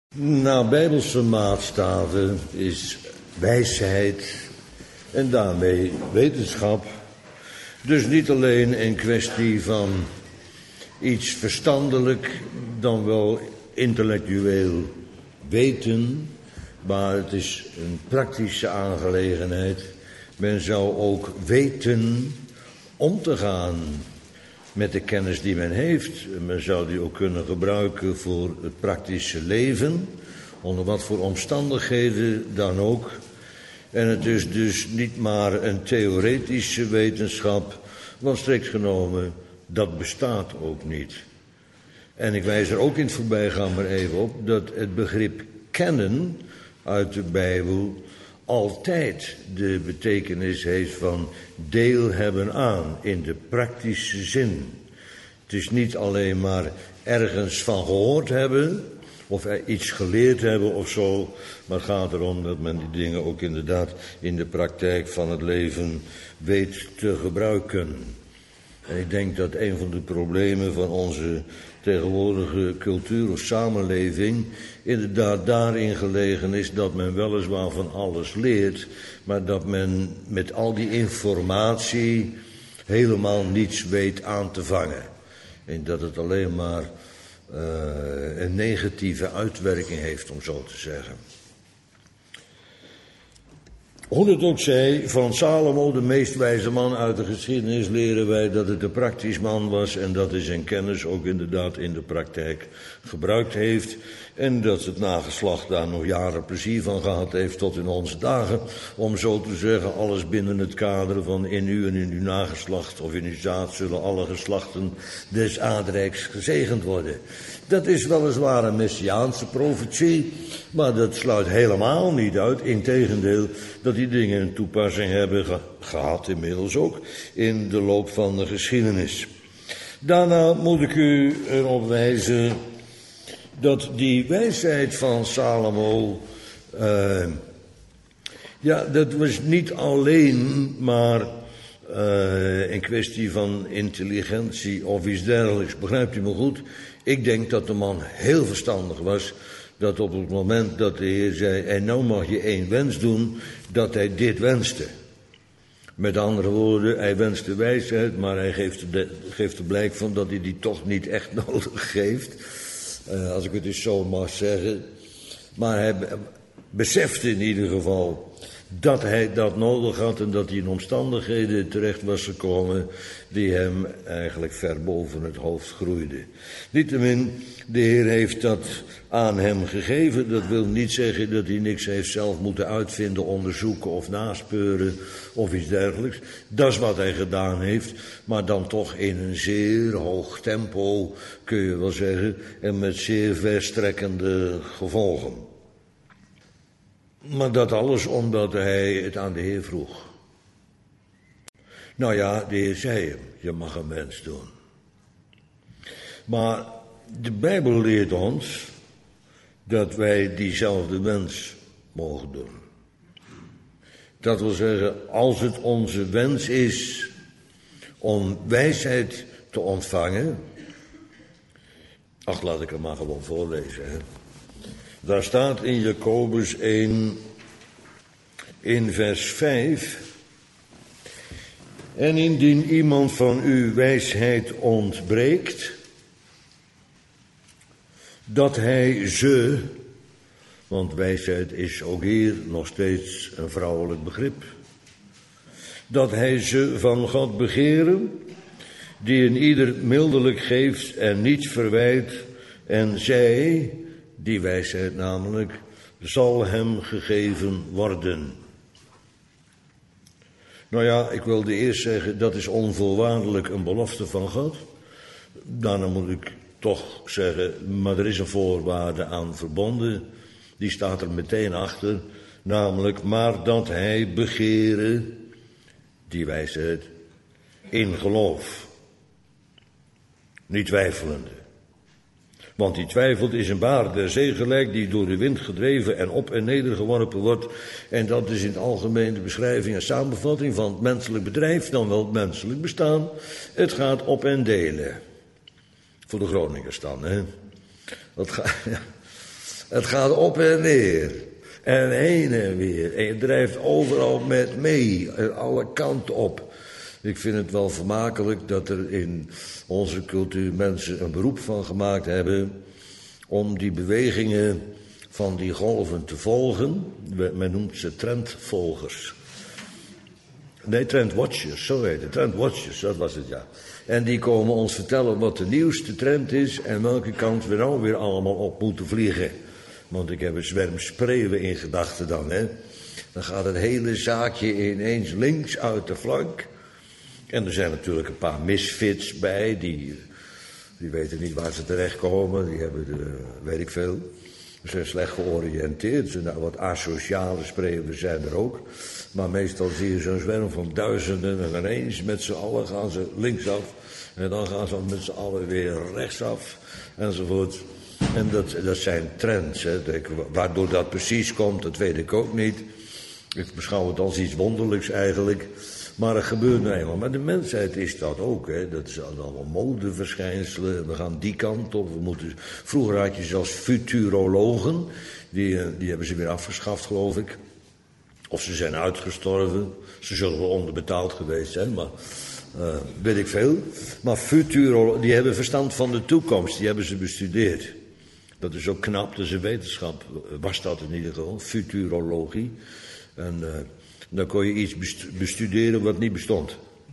Naar Bijbelse maatstaven is wijsheid en daarmee wetenschap dus niet alleen een kwestie van iets verstandelijk dan wel intellectueel weten, maar het is een praktische aangelegenheid. Men zou ook weten om te gaan met de kennis die men heeft. Men zou die ook kunnen gebruiken voor het praktische leven, onder wat voor omstandigheden dan ook. En het is dus niet maar een theoretische wetenschap, want strikt genomen, dat bestaat ook niet. En ik wijs er ook in het voorbijgaan maar even op dat het begrip kennen uit de Bijbel altijd de betekenis heeft van deel hebben aan, in de praktische zin. Het is niet alleen maar ergens van gehoord hebben, of iets geleerd hebben of zo, maar het gaat erom dat men die dingen ook inderdaad in de praktijk van het leven weet te gebruiken. En ik denk dat een van de problemen van onze tegenwoordige cultuur of samenleving inderdaad daarin gelegen is dat men weliswaar van alles leert, maar dat men met al die informatie helemaal niets weet aan te vangen. En dat het alleen maar een negatieve uitwerking heeft, om zo te zeggen. Hoe het ook zij, van Salomo, de meest wijze man uit de geschiedenis, leren wij dat het een praktisch man was en dat hij zijn kennis ook inderdaad in de praktijk gebruikt heeft. En dat het nageslacht daar nog jaren plezier van gehad heeft tot in onze dagen. Om zo te zeggen, alles binnen het kader van in u en in uw nageslacht of in uw zaad zullen alle geslachten des aardrijks gezegend worden. Dat is weliswaar een messiaanse profetie, maar dat sluit helemaal niet uit. Integendeel, dat die dingen een toepassing hebben gehad inmiddels ook in de loop van de geschiedenis. Daarna moet ik u erop wijzen dat die wijsheid van Salomo, dat was niet alleen maar een kwestie van intelligentie of iets dergelijks. Begrijpt u me goed? Ik denk dat de man heel verstandig was, dat op het moment dat de Heer zei, en nou mag je één wens doen, dat hij dit wenste. Met andere woorden, hij wenste wijsheid, maar hij geeft er blijk van dat hij die toch niet echt nodig geeft. Als ik het dus zo mag zeggen. Maar hij besefte in ieder geval dat hij dat nodig had en dat hij in omstandigheden terecht was gekomen die hem eigenlijk ver boven het hoofd groeiden. Niettemin, de Heer heeft dat aan hem gegeven. Dat wil niet zeggen dat hij niks heeft zelf moeten uitvinden, onderzoeken of naspeuren of iets dergelijks. Dat is wat hij gedaan heeft, maar dan toch in een zeer hoog tempo, kun je wel zeggen, en met zeer verstrekkende gevolgen. Maar dat alles omdat hij het aan de Heer vroeg. Nou ja, de Heer zei hem, je mag een wens doen. Maar de Bijbel leert ons dat wij diezelfde wens mogen doen. Dat wil zeggen, als het onze wens is om wijsheid te ontvangen. Ach, laat ik hem maar gewoon voorlezen. Hè. Daar staat in Jacobus 1, in vers 5. En indien iemand van u wijsheid ontbreekt, dat hij ze, want wijsheid is ook hier nog steeds een vrouwelijk begrip, dat hij ze van God begeren, die een ieder mildelijk geeft en niets verwijt, en zij, die wijsheid namelijk, zal hem gegeven worden. Nou ja, ik wilde eerst zeggen, dat is onvoorwaardelijk een belofte van God. Daarna moet ik toch zeggen, maar er is een voorwaarde aan verbonden. Die staat er meteen achter, namelijk, maar dat hij begeren, die wijsheid, in geloof. Niet twijfelende. Want die twijfelt is een baar der zee gelijk, die door de wind gedreven en op en neder geworpen wordt. En dat is in het algemeen de beschrijving en samenvatting van het menselijk bedrijf, dan wel het menselijk bestaan. Het gaat op en delen. Voor de Groningers dan, hè. Het gaat op en neer. En heen en weer. En je drijft overal met mee. Alle kanten op. Ik vind het wel vermakelijk dat er in onze cultuur mensen een beroep van gemaakt hebben om die bewegingen van die golven te volgen. Men noemt ze trendvolgers. Nee, trendwatchers, zo heet het. Trendwatchers, dat was het, ja. En die komen ons vertellen wat de nieuwste trend is en welke kant we nou weer allemaal op moeten vliegen. Want ik heb een zwerm spreeuwen in gedachten dan, hè. Dan gaat het hele zaakje ineens links uit de flank. En er zijn natuurlijk een paar misfits bij, die weten niet waar ze terechtkomen. Die hebben, weet ik veel. Ze zijn slecht georiënteerd. Wat asociale spreeuwen zijn er ook. Maar meestal zie je zo'n zwerm van duizenden en ineens met z'n allen gaan ze linksaf. En dan gaan ze met z'n allen weer rechtsaf enzovoort. En dat zijn trends. Hè. Waardoor dat precies komt, dat weet ik ook niet. Ik beschouw het als iets wonderlijks eigenlijk. Maar het gebeurt nou eenmaal. Maar de mensheid is dat ook. Hè. Dat zijn allemaal modeverschijnselen. We gaan die kant op. Vroeger had je zelfs futurologen. Die hebben ze weer afgeschaft, geloof ik. Of ze zijn uitgestorven. Ze zullen wel onderbetaald geweest zijn, maar weet ik veel. Maar futurologen, die hebben verstand van de toekomst. Die hebben ze bestudeerd. Dat is ook knap, dat is een wetenschap. Was dat in ieder geval, futurologie. En dan kon je iets bestuderen wat niet bestond.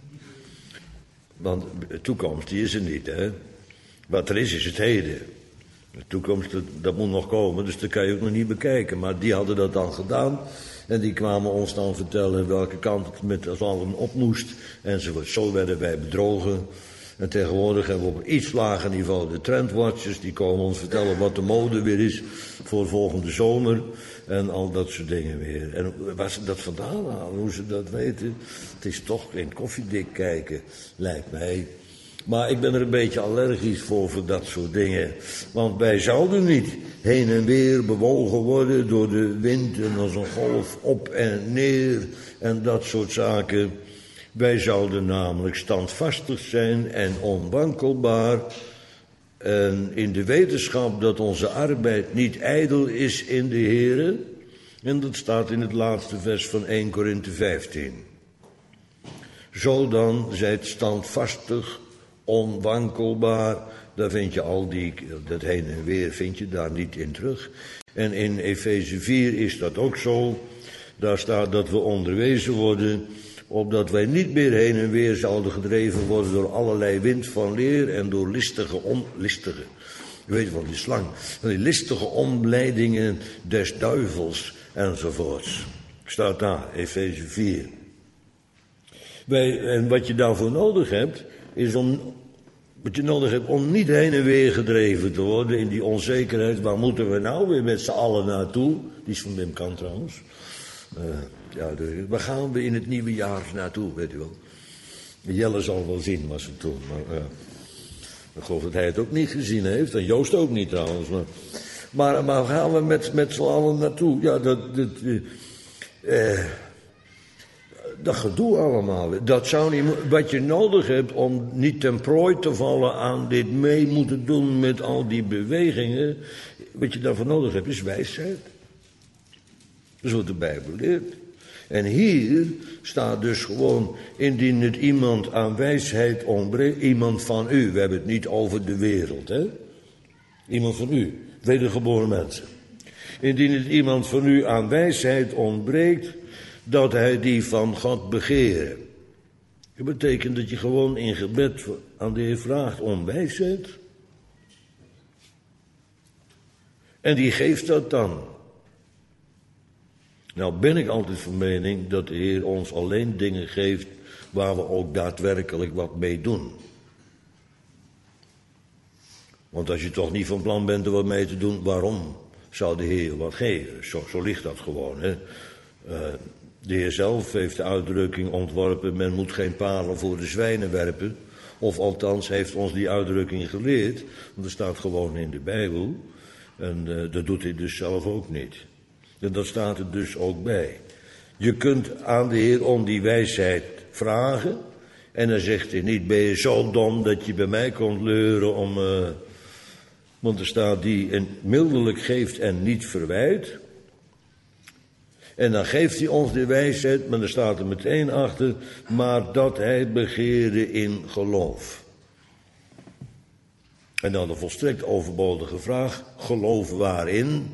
Want de toekomst, die is er niet, hè. Wat er is het heden. De toekomst, dat moet nog komen, dus dat kan je ook nog niet bekijken. Maar die hadden dat dan gedaan. En die kwamen ons dan vertellen welke kant het met ons allen op moest. Enzovoort. Zo werden wij bedrogen. En tegenwoordig hebben we op een iets lager niveau de trendwatchers. Die komen ons vertellen wat de mode weer is voor volgende zomer. En al dat soort dingen weer. En waar ze dat vandaan halen, hoe ze dat weten. Het is toch in koffiedik kijken, lijkt mij. Maar ik ben er een beetje allergisch voor dat soort dingen. Want wij zouden niet heen en weer bewogen worden door de wind en als een golf op en neer en dat soort zaken. Wij zouden namelijk standvastig zijn en onwankelbaar. En in de wetenschap dat onze arbeid niet ijdel is in de Here. En dat staat in het laatste vers van 1 Korinthe 15. Zo dan zijt standvastig, onwankelbaar. Daar vind je dat heen en weer vind je daar niet in terug. En in Efeze 4 is dat ook zo. Daar staat dat we onderwezen worden, opdat wij niet meer heen en weer zouden gedreven worden door allerlei wind van leer en door listige, je weet wel, die slang, die listige omleidingen des duivels enzovoorts. Staat daar, Efeze 4. En wat je daarvoor nodig hebt, is om niet heen en weer gedreven te worden in die onzekerheid. Waar moeten we nou weer met z'n allen naartoe? Die is van Wim Kant trouwens. Waar gaan we in het nieuwe jaar naartoe, weet u wel? Jelle zal wel zien wat ze doen. Maar ik geloof dat hij het ook niet gezien heeft. En Joost ook niet trouwens. Maar waar gaan we met z'n allen naartoe? Ja, dat gedoe allemaal. Dat zou niet, wat je nodig hebt om niet ten prooi te vallen aan dit mee moeten doen met al die bewegingen. Wat je daarvoor nodig hebt is wijsheid. Dat is wat de Bijbel leert. En hier staat dus gewoon, indien het iemand aan wijsheid ontbreekt, iemand van u. We hebben het niet over de wereld, hè. Iemand van u, wedergeboren mensen. Indien het iemand van u aan wijsheid ontbreekt, dat hij die van God begeren. Dat betekent dat je gewoon in gebed aan de Heer vraagt om wijsheid. En die geeft dat dan. Nou ben ik altijd van mening dat de Heer ons alleen dingen geeft waar we ook daadwerkelijk wat mee doen. Want als je toch niet van plan bent er wat mee te doen, waarom zou de Heer wat geven? Zo ligt dat gewoon, hè. De Heer zelf heeft de uitdrukking ontworpen, men moet geen palen voor de zwijnen werpen. Of althans heeft ons die uitdrukking geleerd, want er staat gewoon in de Bijbel. En dat doet hij dus zelf ook niet. En dat staat er dus ook bij. Je kunt aan de Heer om die wijsheid vragen. En dan zegt hij niet, ben je zo dom dat je bij mij komt leuren om Want er staat die mildelijk geeft en niet verwijt. En dan geeft hij ons de wijsheid, maar er staat er meteen achter, maar dat hij begeerde in geloof. En dan de volstrekt overbodige vraag, geloof waarin?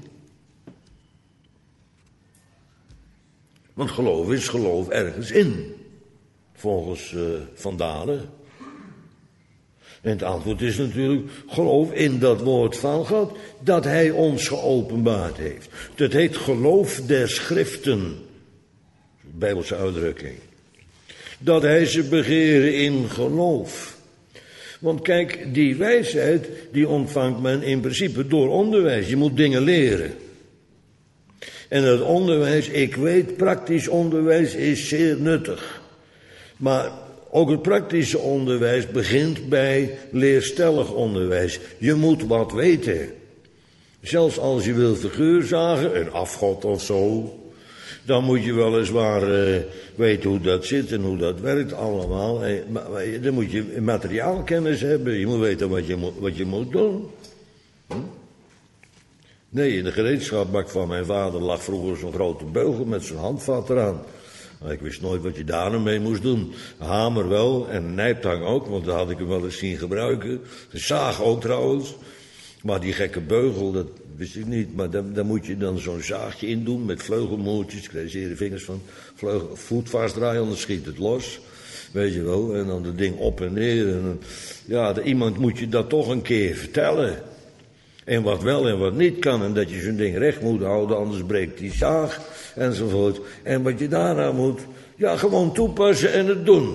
Want geloof is geloof ergens in, volgens Van Dalen. En het antwoord is natuurlijk, geloof in dat woord van God, dat hij ons geopenbaard heeft. Dat heet geloof der schriften, Bijbelse uitdrukking. Dat hij ze begeren in geloof. Want kijk, die wijsheid, die ontvangt men in principe door onderwijs. Je moet dingen leren. En dat onderwijs, ik weet, praktisch onderwijs is zeer nuttig. Maar ook het praktische onderwijs begint bij leerstellig onderwijs. Je moet wat weten. Zelfs als je wil figuurzagen, een afgod of zo, dan moet je weliswaar weten hoe dat zit en hoe dat werkt allemaal. Maar dan moet je materiaalkennis hebben. Je moet weten wat je moet doen. Nee, in de gereedschapbak van mijn vader lag vroeger zo'n grote beugel met zo'n handvat eraan. Ik wist nooit wat je daar nou mee moest doen. Een hamer wel en een nijptang ook, want dat had ik hem wel eens zien gebruiken. Een zaag ook trouwens. Maar die gekke beugel, dat wist ik niet. Maar daar moet je dan zo'n zaagje in doen met vleugelmoertjes. Ik kreeg de vingers van voet vastdraaien, anders schiet het los. Weet je wel, en dan het ding op en neer. En, ja, iemand moet je dat toch een keer vertellen. En wat wel en wat niet kan. En dat je zo'n ding recht moet houden, anders breekt die zaag. Enzovoort. En wat je daarna moet, ja, gewoon toepassen en het doen.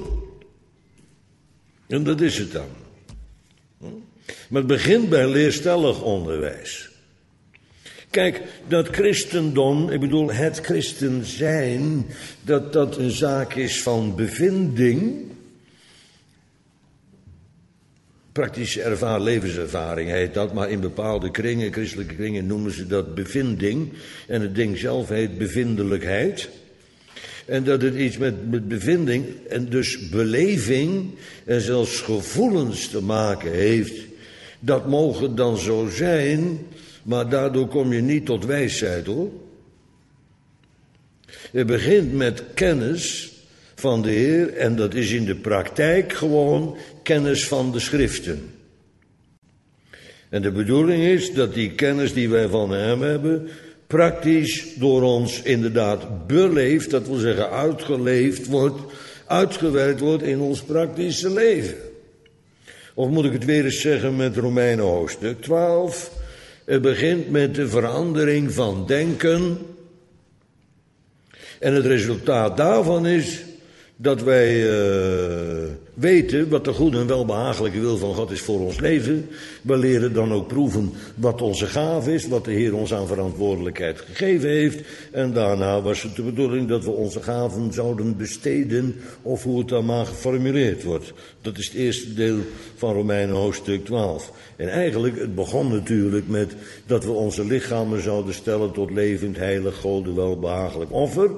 En dat is het dan. Maar het begint bij leerstellig onderwijs. Kijk, dat christendom, ik bedoel het christen zijn, dat een zaak is van bevinding. Praktische levenservaring heet dat, maar in bepaalde kringen, christelijke kringen, noemen ze dat bevinding. En het ding zelf heet bevindelijkheid. En dat het iets met bevinding en dus beleving en zelfs gevoelens te maken heeft. Dat mogen dan zo zijn, maar daardoor kom je niet tot wijsheid, hoor. Het begint met kennis van de Heer en dat is in de praktijk gewoon kennis van de schriften. En de bedoeling is dat die kennis die wij van hem hebben, praktisch door ons inderdaad beleefd, dat wil zeggen uitgeleefd wordt, uitgewerkt wordt in ons praktische leven. Of moet ik het weer eens zeggen met Romeinen hoofdstuk 12. Het begint met de verandering van denken. En het resultaat daarvan is dat wij weten wat de goede en welbehagelijke wil van God is voor ons leven. We leren dan ook proeven wat onze gave is, wat de Heer ons aan verantwoordelijkheid gegeven heeft. En daarna was het de bedoeling dat we onze gaven zouden besteden, of hoe het dan maar geformuleerd wordt. Dat is het eerste deel van Romeinen hoofdstuk 12. En eigenlijk, het begon natuurlijk met dat we onze lichamen zouden stellen tot levend, heilig, gode, welbehagelijk offer.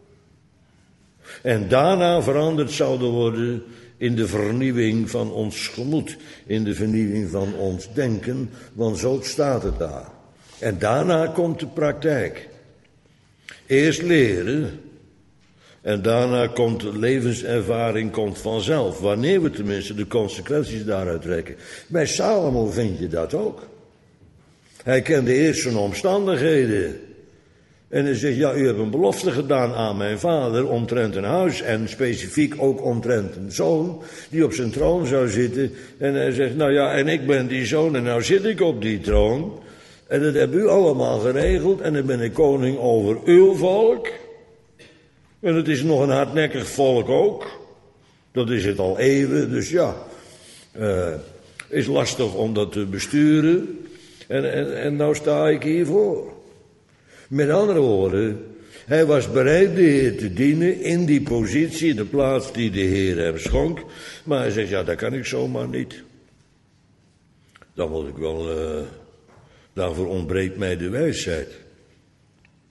En daarna veranderd zouden worden in de vernieuwing van ons gemoed, in de vernieuwing van ons denken, want zo staat het daar. En daarna komt de praktijk. Eerst leren en daarna komt de levenservaring komt vanzelf, wanneer we tenminste de consequenties daaruit trekken. Bij Salomo vind je dat ook. Hij kende eerst zijn omstandigheden. En hij zegt, ja, u hebt een belofte gedaan aan mijn vader omtrent een huis en specifiek ook omtrent een zoon die op zijn troon zou zitten. En hij zegt, nou ja, en ik ben die zoon en nou zit ik op die troon. En dat hebt u allemaal geregeld en dan ben ik koning over uw volk. En het is nog een hardnekkig volk ook. Dat is het al eeuwen, dus ja, is lastig om dat te besturen. En nou sta ik hiervoor. Met andere woorden, hij was bereid de Heer te dienen in die positie, in de plaats die de Heer hem schonk. Maar hij zegt, ja, dat kan ik zomaar niet. Dan moet ik wel, daarvoor ontbreekt mij de wijsheid.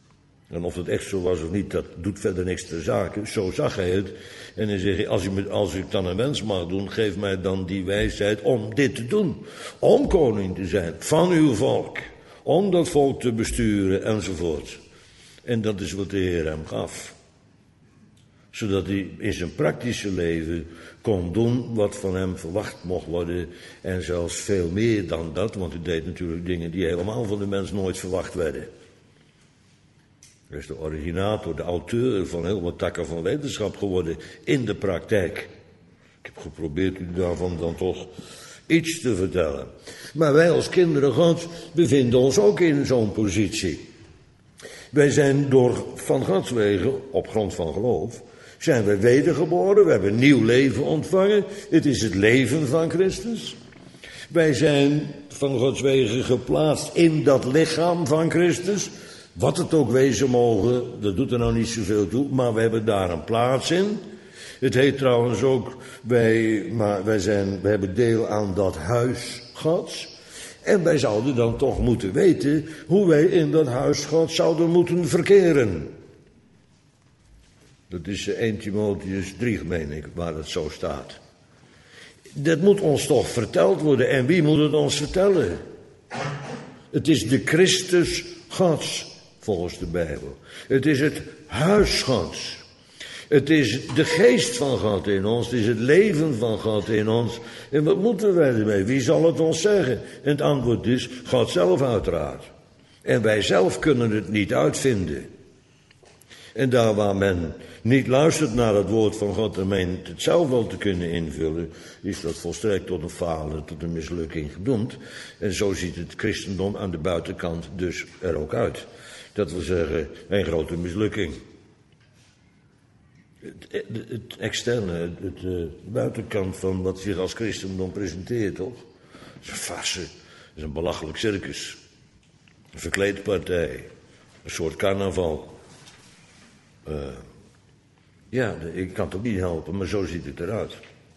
En of het echt zo was of niet, dat doet verder niks ter zake. Zo zag hij het. En dan zeg je, als ik dan een wens mag doen, geef mij dan die wijsheid om dit te doen. Om koning te zijn van uw volk. Om dat volk te besturen enzovoort. En dat is wat de Heer hem gaf. Zodat hij in zijn praktische leven kon doen wat van hem verwacht mocht worden. En zelfs veel meer dan dat, want hij deed natuurlijk dingen die helemaal van de mens nooit verwacht werden. Hij is de originator, de auteur van heel wat takken van wetenschap geworden in de praktijk. Ik heb geprobeerd u daarvan dan toch iets te vertellen. Maar wij als kinderen Gods bevinden ons ook in zo'n positie. Wij zijn van Gods wegen, op grond van geloof, zijn we wedergeboren, we hebben een nieuw leven ontvangen. Het is het leven van Christus. Wij zijn van Gods wegen geplaatst in dat lichaam van Christus. Wat het ook wezen mogen, dat doet er nou niet zoveel toe, maar we hebben daar een plaats in. Het heet trouwens ook, wij hebben deel aan dat huis Gods. En wij zouden dan toch moeten weten hoe wij in dat huis Gods zouden moeten verkeren. Dat is 1 Timotheüs 3, meen ik, waar het zo staat. Dat moet ons toch verteld worden. En wie moet het ons vertellen? Het is de Christus Gods, volgens de Bijbel. Het is het huis Gods. Het is de geest van God in ons. Het is het leven van God in ons. En wat moeten wij ermee? Wie zal het ons zeggen? En het antwoord is God zelf uiteraard. En wij zelf kunnen het niet uitvinden. En daar waar men niet luistert naar het woord van God en meent het zelf wel te kunnen invullen, is dat volstrekt tot een falen, tot een mislukking gedoemd. En zo ziet het christendom aan de buitenkant dus er ook uit. Dat wil zeggen, een grote mislukking. Het externe, de buitenkant van wat zich als christendom presenteert, toch? Dat is een farce, dat is een belachelijk circus. Een verkleedpartij, een soort carnaval. Ik kan het ook niet helpen, maar zo ziet het eruit.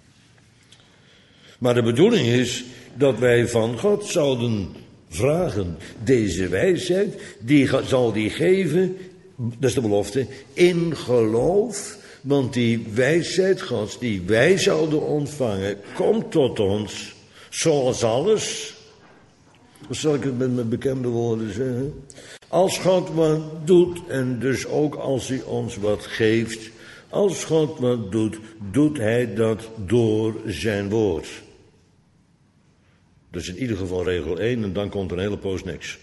Maar de bedoeling is dat wij van God zouden vragen, deze wijsheid, zal die geven, dat is de belofte, in geloof. Want die wijsheid Gods, die wij zouden ontvangen, komt tot ons, zoals alles. Hoe zal ik het met mijn bekende woorden zeggen? Als God wat doet, en dus ook als hij ons wat geeft, als God wat doet, doet hij dat door zijn woord. Dat is in ieder geval regel 1 en dan komt er een hele poos niks.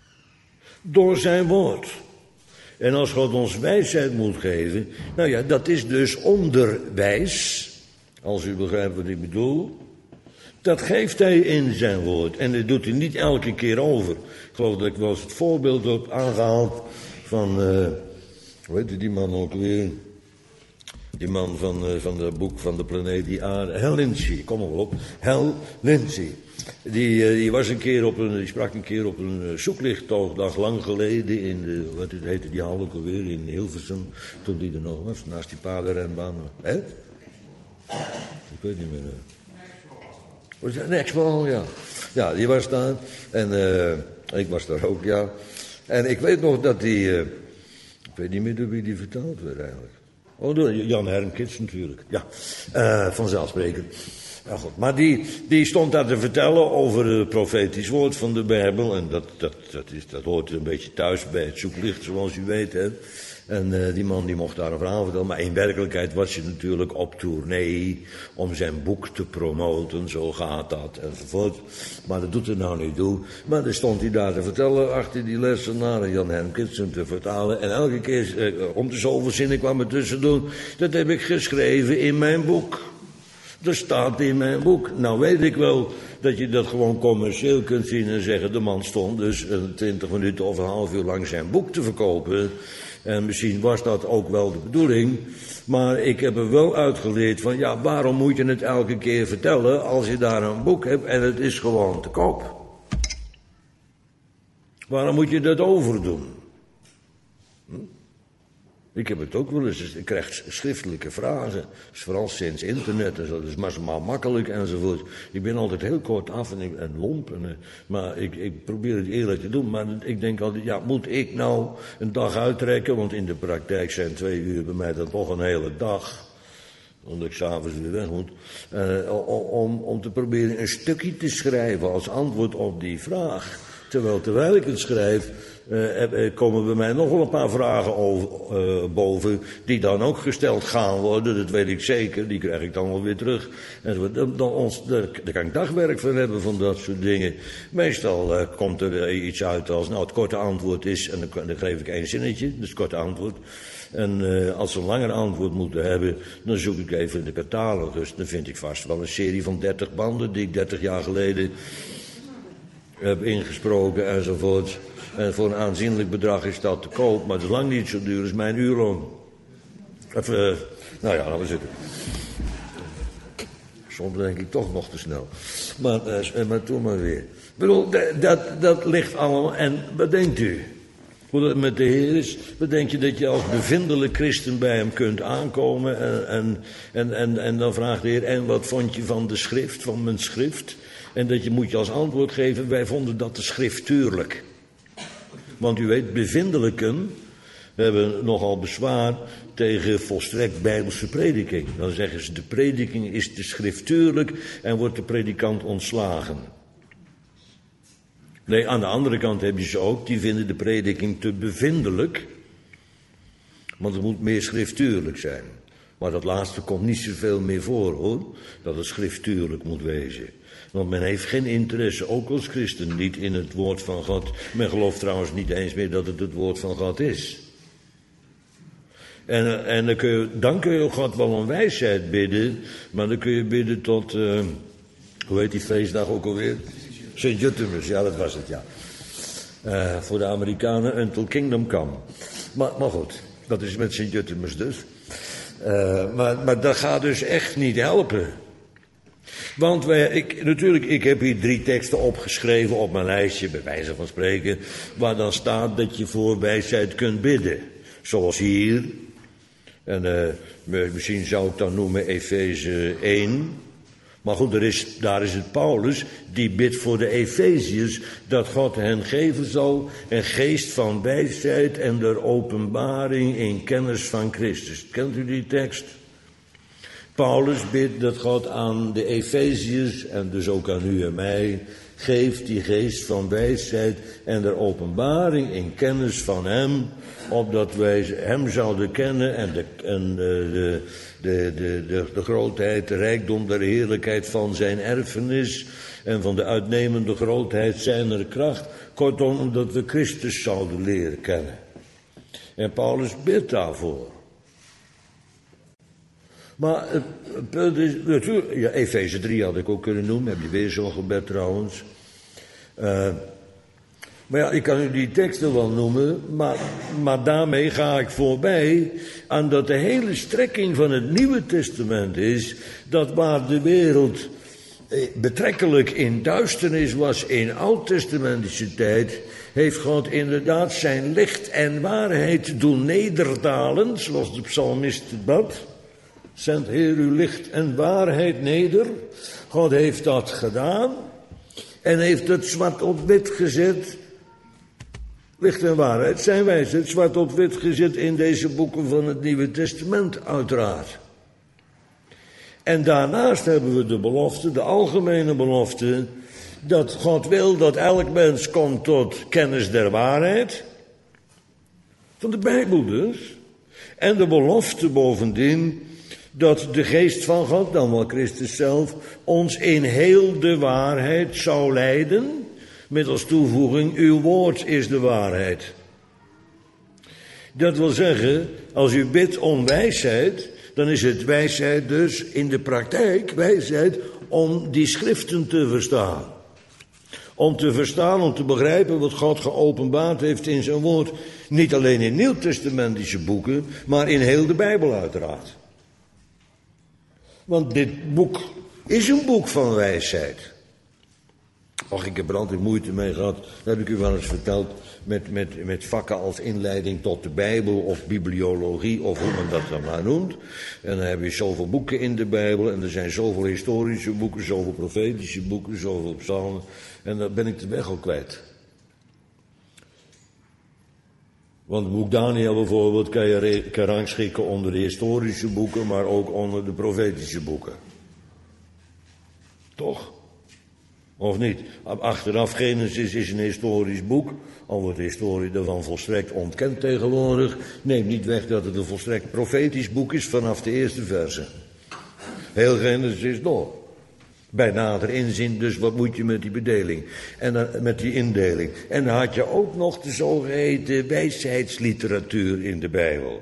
Door zijn woord. En als God ons wijsheid moet geven, nou ja, dat is dus onderwijs, als u begrijpt wat ik bedoel. Dat geeft hij in zijn woord en dat doet hij niet elke keer over. Ik geloof dat ik wel eens het voorbeeld heb aangehaald van, hoe heet die man ook weer? Die man van het boek van de planeet die aarde, Hal Lindsey, kom er wel op, Hal Lindsey. Die sprak een keer op een zoeklichttochtdag lang geleden in wat heette die hal ook alweer, in Hilversum, toen die er nog was, naast die paardenrenbaan. Hè? Ik weet niet meer. Was dat een expo? Ja. Ja, die was daar. En ik was daar ook, ja. En ik weet nog dat ik weet niet meer door wie die vertaald werd eigenlijk. Oh, door Jan Hermkits natuurlijk. Ja, vanzelfsprekend. Ja, goed. Maar die stond daar te vertellen over het profetisch woord van de Bijbel. En dat hoort een beetje thuis bij het zoeklicht, zoals u weet, hè. En die man die mocht daar een verhaal vertellen. Maar in werkelijkheid was hij natuurlijk op tournee om zijn boek te promoten. Zo gaat dat enzovoort. Maar dat doet er nou niet toe. Maar dan stond hij daar te vertellen achter die lessenaar en Jan Hermkits te vertalen. En elke keer om de zoveel zinnen kwam er tussendoor. Dat heb ik geschreven in mijn boek. Dat staat in mijn boek. Nou weet ik wel dat je dat gewoon commercieel kunt zien en zeggen, de man stond dus 20 minuten of een half uur lang zijn boek te verkopen. En misschien was dat ook wel de bedoeling. Maar ik heb er wel uitgeleerd van, ja, waarom moet je het elke keer vertellen als je daar een boek hebt en het is gewoon te koop? Waarom moet je dat overdoen? Ik heb het ook wel eens. Ik krijg schriftelijke vragen. Dus vooral sinds internet en zo. Dat is maar makkelijk enzovoort. Ik ben altijd heel kort af en lomp. Maar ik probeer het eerlijk te doen. Maar ik denk altijd, ja, moet ik nou een dag uittrekken? Want in de praktijk zijn 2 uur bij mij dan toch een hele dag. Omdat ik s'avonds weer weg moet. Om te proberen een stukje te schrijven als antwoord op die vraag. Terwijl ik het schrijf, komen bij mij nog wel een paar vragen boven, die dan ook gesteld gaan worden, dat weet ik zeker, die krijg ik dan wel weer terug. En daar kan ik dagwerk van hebben, van dat soort dingen. Meestal komt er iets uit als, nou, het korte antwoord is, en dan geef ik 1 zinnetje, dus het korte antwoord. En als ze een langer antwoord moeten hebben, dan zoek ik even in de catalogus. Dan vind ik vast wel een serie van 30 banden die ik 30 jaar geleden heb ingesproken enzovoort. En voor een aanzienlijk bedrag is dat te koop, maar het is lang niet zo duur als mijn uurloon. Nou ja, laten we zitten. Soms denk ik toch nog te snel. Maar toen maar weer. Ik bedoel, dat ligt allemaal. En wat denkt u? Hoe dat met de Heer is? Wat denk je dat je als bevindelijk christen bij hem kunt aankomen? En dan vraagt de Heer, en wat vond je van de schrift, van mijn schrift? En moet je als antwoord geven, wij vonden dat te schriftuurlijk. Want u weet, bevindelijken hebben nogal bezwaar tegen volstrekt bijbelse prediking. Dan zeggen ze, de prediking is te schriftuurlijk en wordt de predikant ontslagen. Nee, aan de andere kant heb je ze ook, die vinden de prediking te bevindelijk. Want het moet meer schriftuurlijk zijn. Maar dat laatste komt niet zoveel meer voor, hoor. Dat het schriftuurlijk moet wezen. Want men heeft geen interesse, ook als christen, niet in het woord van God. Men gelooft trouwens niet eens meer dat het woord van God is. En dan kun je God wel om wijsheid bidden, maar dan kun je bidden tot, hoe heet die feestdag ook alweer? St. Jutemus, ja, dat was het, ja. Voor de Amerikanen, until kingdom come. Maar goed, dat is met St. Jutemus dus. Maar dat gaat dus echt niet helpen. Want ik heb hier 3 teksten opgeschreven op mijn lijstje, bij wijze van spreken, waar dan staat dat je voor wijsheid kunt bidden. Zoals hier. En misschien zou ik dan noemen Efeze 1. Maar goed, daar is het Paulus, die bidt voor de Efeziërs, dat God hen geven zal een geest van wijsheid en der openbaring in kennis van Christus. Kent u die tekst? Paulus bidt dat God aan de Efeziërs, en dus ook aan u en mij, geeft die geest van wijsheid en der openbaring in kennis van hem, opdat wij hem zouden kennen en de grootheid, de rijkdom, de heerlijkheid van zijn erfenis en van de uitnemende grootheid zijner kracht. Kortom, omdat we Christus zouden leren kennen. En Paulus bidt daarvoor. Maar het punt is, natuurlijk, ja, Efeze 3 had ik ook kunnen noemen, heb je weer zo'n gebed trouwens. Maar ja, ik kan u die teksten wel noemen, maar daarmee ga ik voorbij aan dat de hele strekking van het Nieuwe Testament is, dat waar de wereld betrekkelijk in duisternis was in oud-testamentische tijd, heeft God inderdaad zijn licht en waarheid doen nederdalen, zoals de psalmist bad. Zend Heer uw licht en waarheid neder. God heeft dat gedaan en heeft het zwart op wit gezet. Licht en waarheid zijn wijsheid, zwart op wit gezet in deze boeken van het Nieuwe Testament uiteraard. En daarnaast hebben we de belofte, de algemene belofte, dat God wil dat elk mens komt tot kennis der waarheid. Van de Bijbel dus. En de belofte bovendien dat de geest van God, dan wel Christus zelf, ons in heel de waarheid zou leiden, met als toevoeging, uw woord is de waarheid. Dat wil zeggen, als u bidt om wijsheid, dan is het wijsheid dus in de praktijk, wijsheid om die schriften te verstaan. Om te verstaan, om te begrijpen wat God geopenbaard heeft in zijn woord. Niet alleen in nieuwtestamentische boeken, maar in heel de Bijbel uiteraard. Want dit boek is een boek van wijsheid. Och, ik heb er altijd moeite mee gehad. Dat heb ik u wel eens verteld. Met vakken als inleiding tot de Bijbel of bibliologie of hoe men dat dan maar noemt. En dan heb je zoveel boeken in de Bijbel. En er zijn zoveel historische boeken, zoveel profetische boeken, zoveel psalmen. En dan ben ik de weg al kwijt. Want het boek Daniel bijvoorbeeld kan je rangschikken onder de historische boeken, maar ook onder de profetische boeken. Toch? Of niet? Achteraf, Genesis is een historisch boek, al wordt de historie daarvan volstrekt ontkend tegenwoordig. Neemt niet weg dat het een volstrekt profetisch boek is vanaf de eerste verse. Heel Genesis is door. Bij nader inzien, dus wat moet je met die bedeling? En dan, met die indeling. En dan had je ook nog de zogeheten wijsheidsliteratuur in de Bijbel.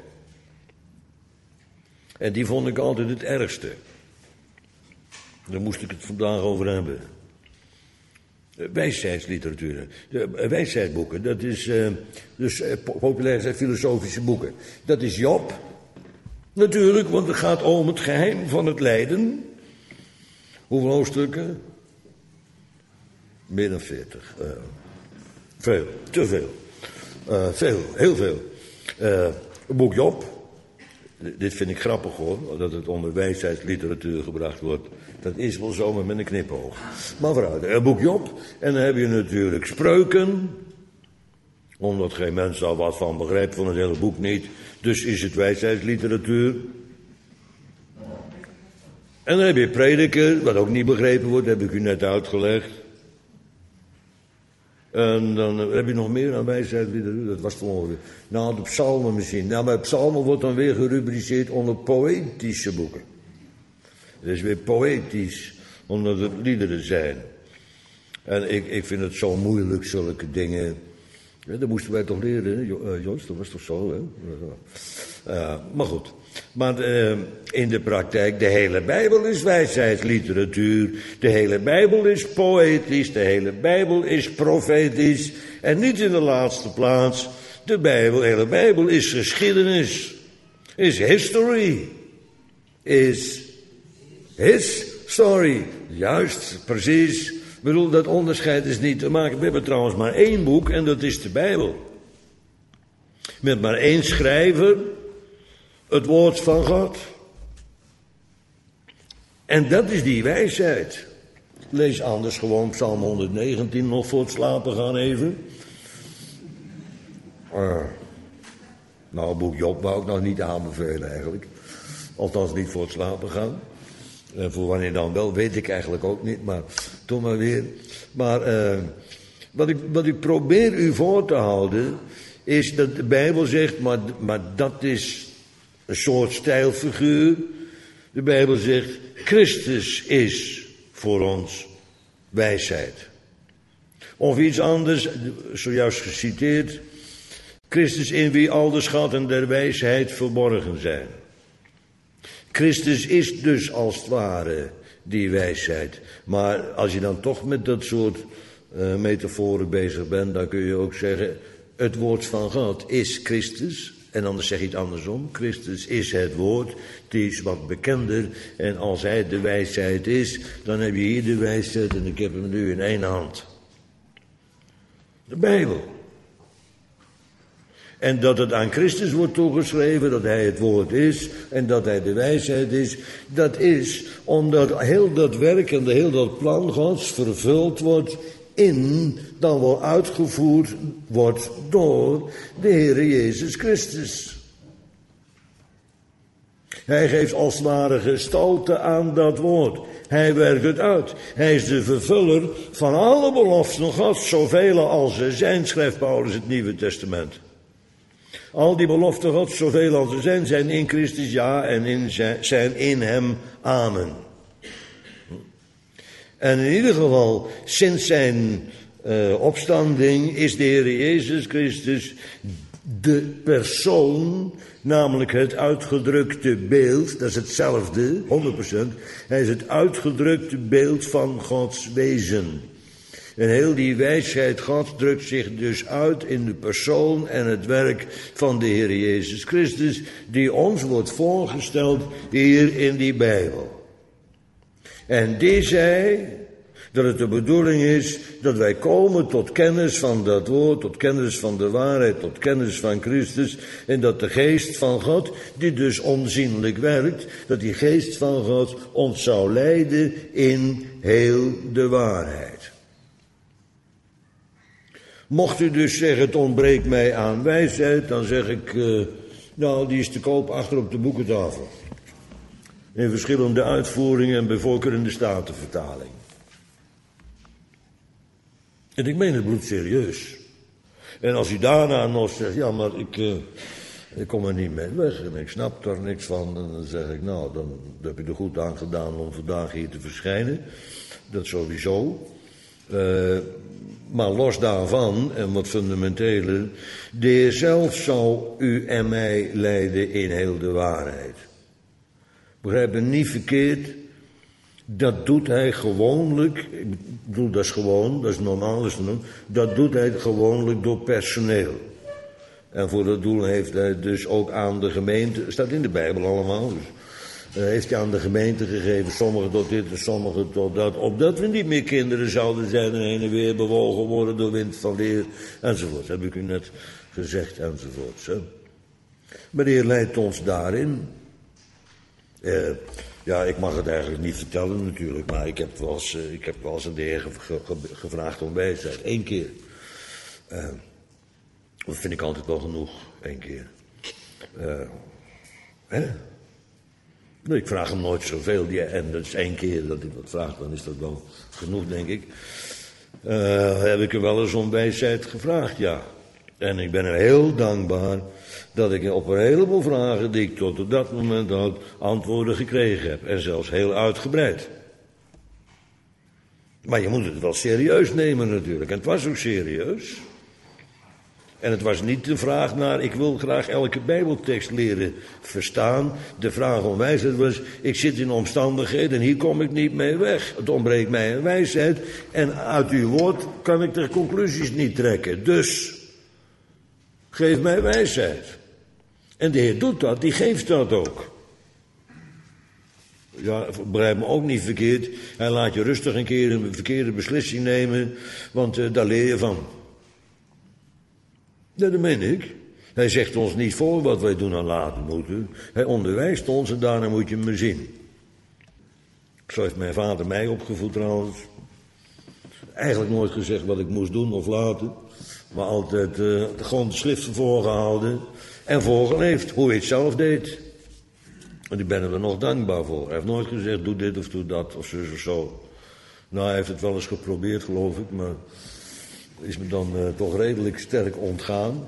En die vond ik altijd het ergste. Daar moest ik het vandaag over hebben. Wijsheidsliteratuur. Wijsheidboeken, dat is populair zijn filosofische boeken. Dat is Job. Natuurlijk, want het gaat om het geheim van het lijden. Hoeveel hoofdstukken? Meer dan 40. Veel, te veel. Veel, heel veel. Het boek Job. Dit vind ik grappig hoor, dat het onder wijsheidsliteratuur gebracht wordt. Dat is wel zomaar met een knipoog. Maar vooruit, het boek Job. En dan heb je natuurlijk Spreuken. Omdat geen mens daar wat van begrijpt, van het hele boek niet. Dus is het wijsheidsliteratuur. En dan heb je Prediker, wat ook niet begrepen wordt, heb ik u net uitgelegd. En dan heb je nog meer aan wijsheidsliteratuur, dat was het ongeveer. Nou, de psalmen misschien. Nou, maar psalmen wordt dan weer gerubriceerd onder poëtische boeken. Het is weer poëtisch, omdat het liederen zijn. En ik vind het zo moeilijk, zulke dingen. Ja, dat moesten wij toch leren, Joost, dat was toch zo, hè? Maar goed. Maar in de praktijk, de hele Bijbel is wijsheidsliteratuur. De hele Bijbel is poëtisch, de hele Bijbel is profetisch. En niet in de laatste plaats, de hele Bijbel is geschiedenis. Is history. Is his story. Juist, precies. Ik bedoel, dat onderscheid is niet te maken. We hebben trouwens maar één boek en dat is de Bijbel. Met maar één schrijver. Het woord van God. En dat is die wijsheid. Lees anders gewoon Psalm 119 nog voor het slapen gaan even. Nou, het boek Job wou ik nog niet aanbevelen eigenlijk. Althans niet voor het slapen gaan. En voor wanneer dan wel, weet ik eigenlijk ook niet. Maar toch maar weer. Maar wat ik probeer u voor te houden, is dat de Bijbel zegt, maar dat is een soort stijlfiguur. De Bijbel zegt, Christus is voor ons wijsheid. Of iets anders, zojuist geciteerd. Christus in wie al de schatten der wijsheid verborgen zijn. Christus is dus als het ware die wijsheid. Maar als je dan toch met dat soort metaforen bezig bent, dan kun je ook zeggen, het woord van God is Christus. En anders zeg je het andersom. Christus is het woord. Die is wat bekender. En als hij de wijsheid is, dan heb je hier de wijsheid en ik heb hem nu in één hand. De Bijbel. En dat het aan Christus wordt toegeschreven, dat hij het woord is en dat hij de wijsheid is. Dat is omdat heel dat werk en heel dat plan Gods vervuld wordt dan wel uitgevoerd wordt door de Heere Jezus Christus. Hij geeft als het ware gestalte aan dat woord. Hij werkt het uit. Hij is de vervuller van alle beloften Gods, zoveel als er zijn, schrijft Paulus het Nieuwe Testament. Al die beloften Gods, zoveel als er zijn in Christus ja en zijn in hem amen. En in ieder geval, sinds zijn opstanding is de Heer Jezus Christus de persoon, namelijk het uitgedrukte beeld, dat is hetzelfde, 100%. Hij is het uitgedrukte beeld van Gods wezen. En heel die wijsheid God drukt zich dus uit in de persoon en het werk van de Heer Jezus Christus, die ons wordt voorgesteld hier in die Bijbel. En die zei Dat het de bedoeling is dat wij komen tot kennis van dat woord, tot kennis van de waarheid, tot kennis van Christus. En dat de geest van God, die dus onzienlijk werkt, dat die geest van God ons zou leiden in heel de waarheid. Mocht u dus zeggen, het ontbreekt mij aan wijsheid, dan zeg ik, die is te koop achter op de boekentafel. In verschillende uitvoeringen en bij voorkeur in de Statenvertaling. En ik meen het bloedserieus. En als u daarna nog zegt, ja, maar ik kom er niet mee weg en ik snap er niks van. En dan zeg ik, dan heb je er goed aan gedaan om vandaag hier te verschijnen. Dat sowieso. Maar los daarvan, en wat fundamenteler, de Heer zelf zal u en mij leiden in heel de waarheid. Begrijp me niet verkeerd, dat doet hij gewoonlijk, ik bedoel dat is normaal, dat doet hij gewoonlijk door personeel. En voor dat doel heeft hij dus ook aan de gemeente, staat in de Bijbel allemaal, dus heeft hij aan de gemeente gegeven, sommigen tot dit en sommigen tot dat, opdat we niet meer kinderen zouden zijn en heen en weer bewogen worden door wind van leer, enzovoort. Dat heb ik u net gezegd, enzovoort. Maar de Heer leidt ons daarin. Ik mag het eigenlijk niet vertellen natuurlijk, maar ik heb wel eens aan de Heer gevraagd om wijsheid. 1 keer. Dat vind ik altijd wel genoeg, 1 keer. Nee, ik vraag hem nooit zoveel, en dat is 1 keer dat ik wat vraag, dan is dat wel genoeg, denk ik. Heb ik er wel eens om wijsheid gevraagd, ja. En ik ben er heel dankbaar dat ik op een heleboel vragen die ik tot op dat moment had, antwoorden gekregen heb. En zelfs heel uitgebreid. Maar je moet het wel serieus nemen natuurlijk. En het was ook serieus. En het was niet de vraag naar, ik wil graag elke Bijbeltekst leren verstaan. De vraag om wijsheid was, ik zit in omstandigheden en hier kom ik niet mee weg. Het ontbreekt mij aan wijsheid. En uit uw woord kan ik de conclusies niet trekken. Dus geef mij wijsheid. En de Heer doet dat, die geeft dat ook. Ja, begrijp me ook niet verkeerd. Hij laat je rustig een keer een verkeerde beslissing nemen, want daar leer je van. Ja, dat meen ik. Hij zegt ons niet voor wat wij doen en laten moeten. Hij onderwijst ons en daarna moet je me zien. Zo heeft mijn vader mij opgevoed trouwens. Eigenlijk nooit gezegd wat ik moest doen of laten. Maar altijd gewoon de schriften voorgehouden en voorgeleefd, hoe hij het zelf deed. En ik ben er nog dankbaar voor. Hij heeft nooit gezegd, doe dit of doe dat, of zus of zo. Nou, hij heeft het wel eens geprobeerd, geloof ik, maar is me dan toch redelijk sterk ontgaan.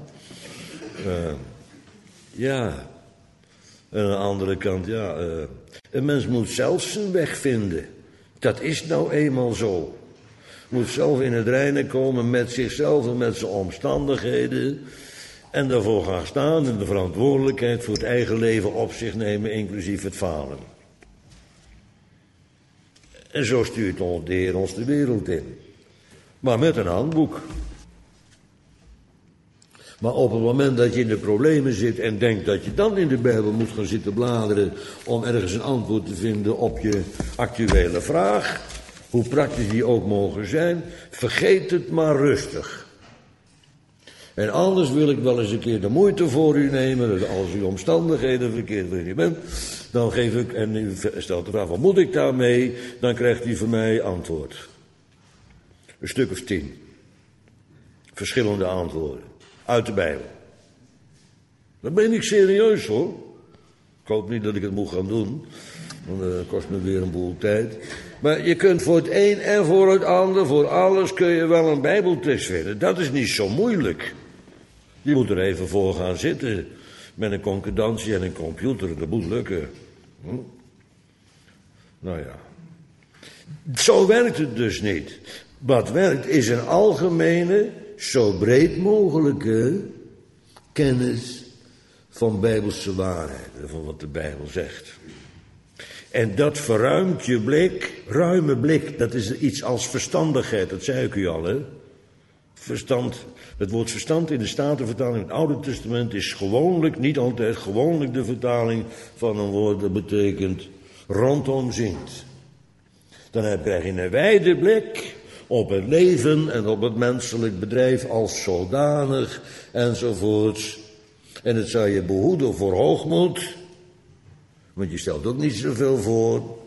Ja. En aan de andere kant, een mens moet zelf zijn weg vinden. Dat is nou eenmaal zo. Moet zelf in het reine komen met zichzelf en met zijn omstandigheden. En daarvoor gaan staan en de verantwoordelijkheid voor het eigen leven op zich nemen, inclusief het falen. En zo stuurt de Heer ons de wereld in. Maar met een handboek. Maar op het moment dat je in de problemen zit en denkt dat je dan in de Bijbel moet gaan zitten bladeren om ergens een antwoord te vinden op je actuele vraag, hoe praktisch die ook mogen zijn, vergeet het maar rustig. En anders wil ik wel eens een keer de moeite voor u nemen, dat als uw omstandigheden verkeerd waarin u bent, dan geef ik, en u stelt de vraag, wat moet ik daarmee? Dan krijgt u van mij antwoord. Een stuk of 10. Verschillende antwoorden. Uit de Bijbel. Dan ben ik serieus hoor. Ik hoop niet dat ik het moet gaan doen, want dat kost me weer een boel tijd. Maar je kunt voor het een en voor het ander, voor alles kun je wel een Bijbeltekst vinden. Dat is niet zo moeilijk. Je moet er even voor gaan zitten met een concordantie en een computer. Dat moet lukken. Nou ja. Zo werkt het dus niet. Wat werkt is een algemene, zo breed mogelijke kennis van Bijbelse waarheid. Van wat de Bijbel zegt. En dat verruimt je blik, ruime blik, dat is iets als verstandigheid, dat zei ik u al, hè. Verstand, het woord verstand in de Statenvertaling in het Oude Testament is gewoonlijk, niet altijd, gewoonlijk de vertaling van een woord dat betekent rondomziend. Dan krijg je een wijde blik op het leven en op het menselijk bedrijf als zodanig enzovoorts. En het zou je behoeden voor hoogmoed, want je stelt ook niet zoveel voor.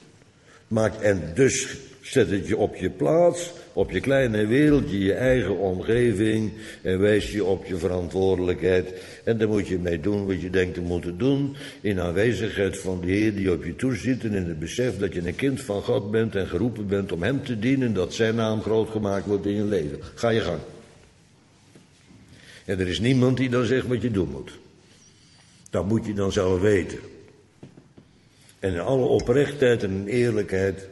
En dus zet het je op je plaats, op je kleine wereldje, je eigen omgeving en wijs je op je verantwoordelijkheid. En daar moet je mee doen wat je denkt te moeten doen, in aanwezigheid van de Heer die op je toeziet en in het besef dat je een kind van God bent en geroepen bent om Hem te dienen, dat Zijn naam groot gemaakt wordt in je leven. Ga je gang. En er is niemand die dan zegt wat je doen moet. Dat moet je dan zelf weten. En in alle oprechtheid en eerlijkheid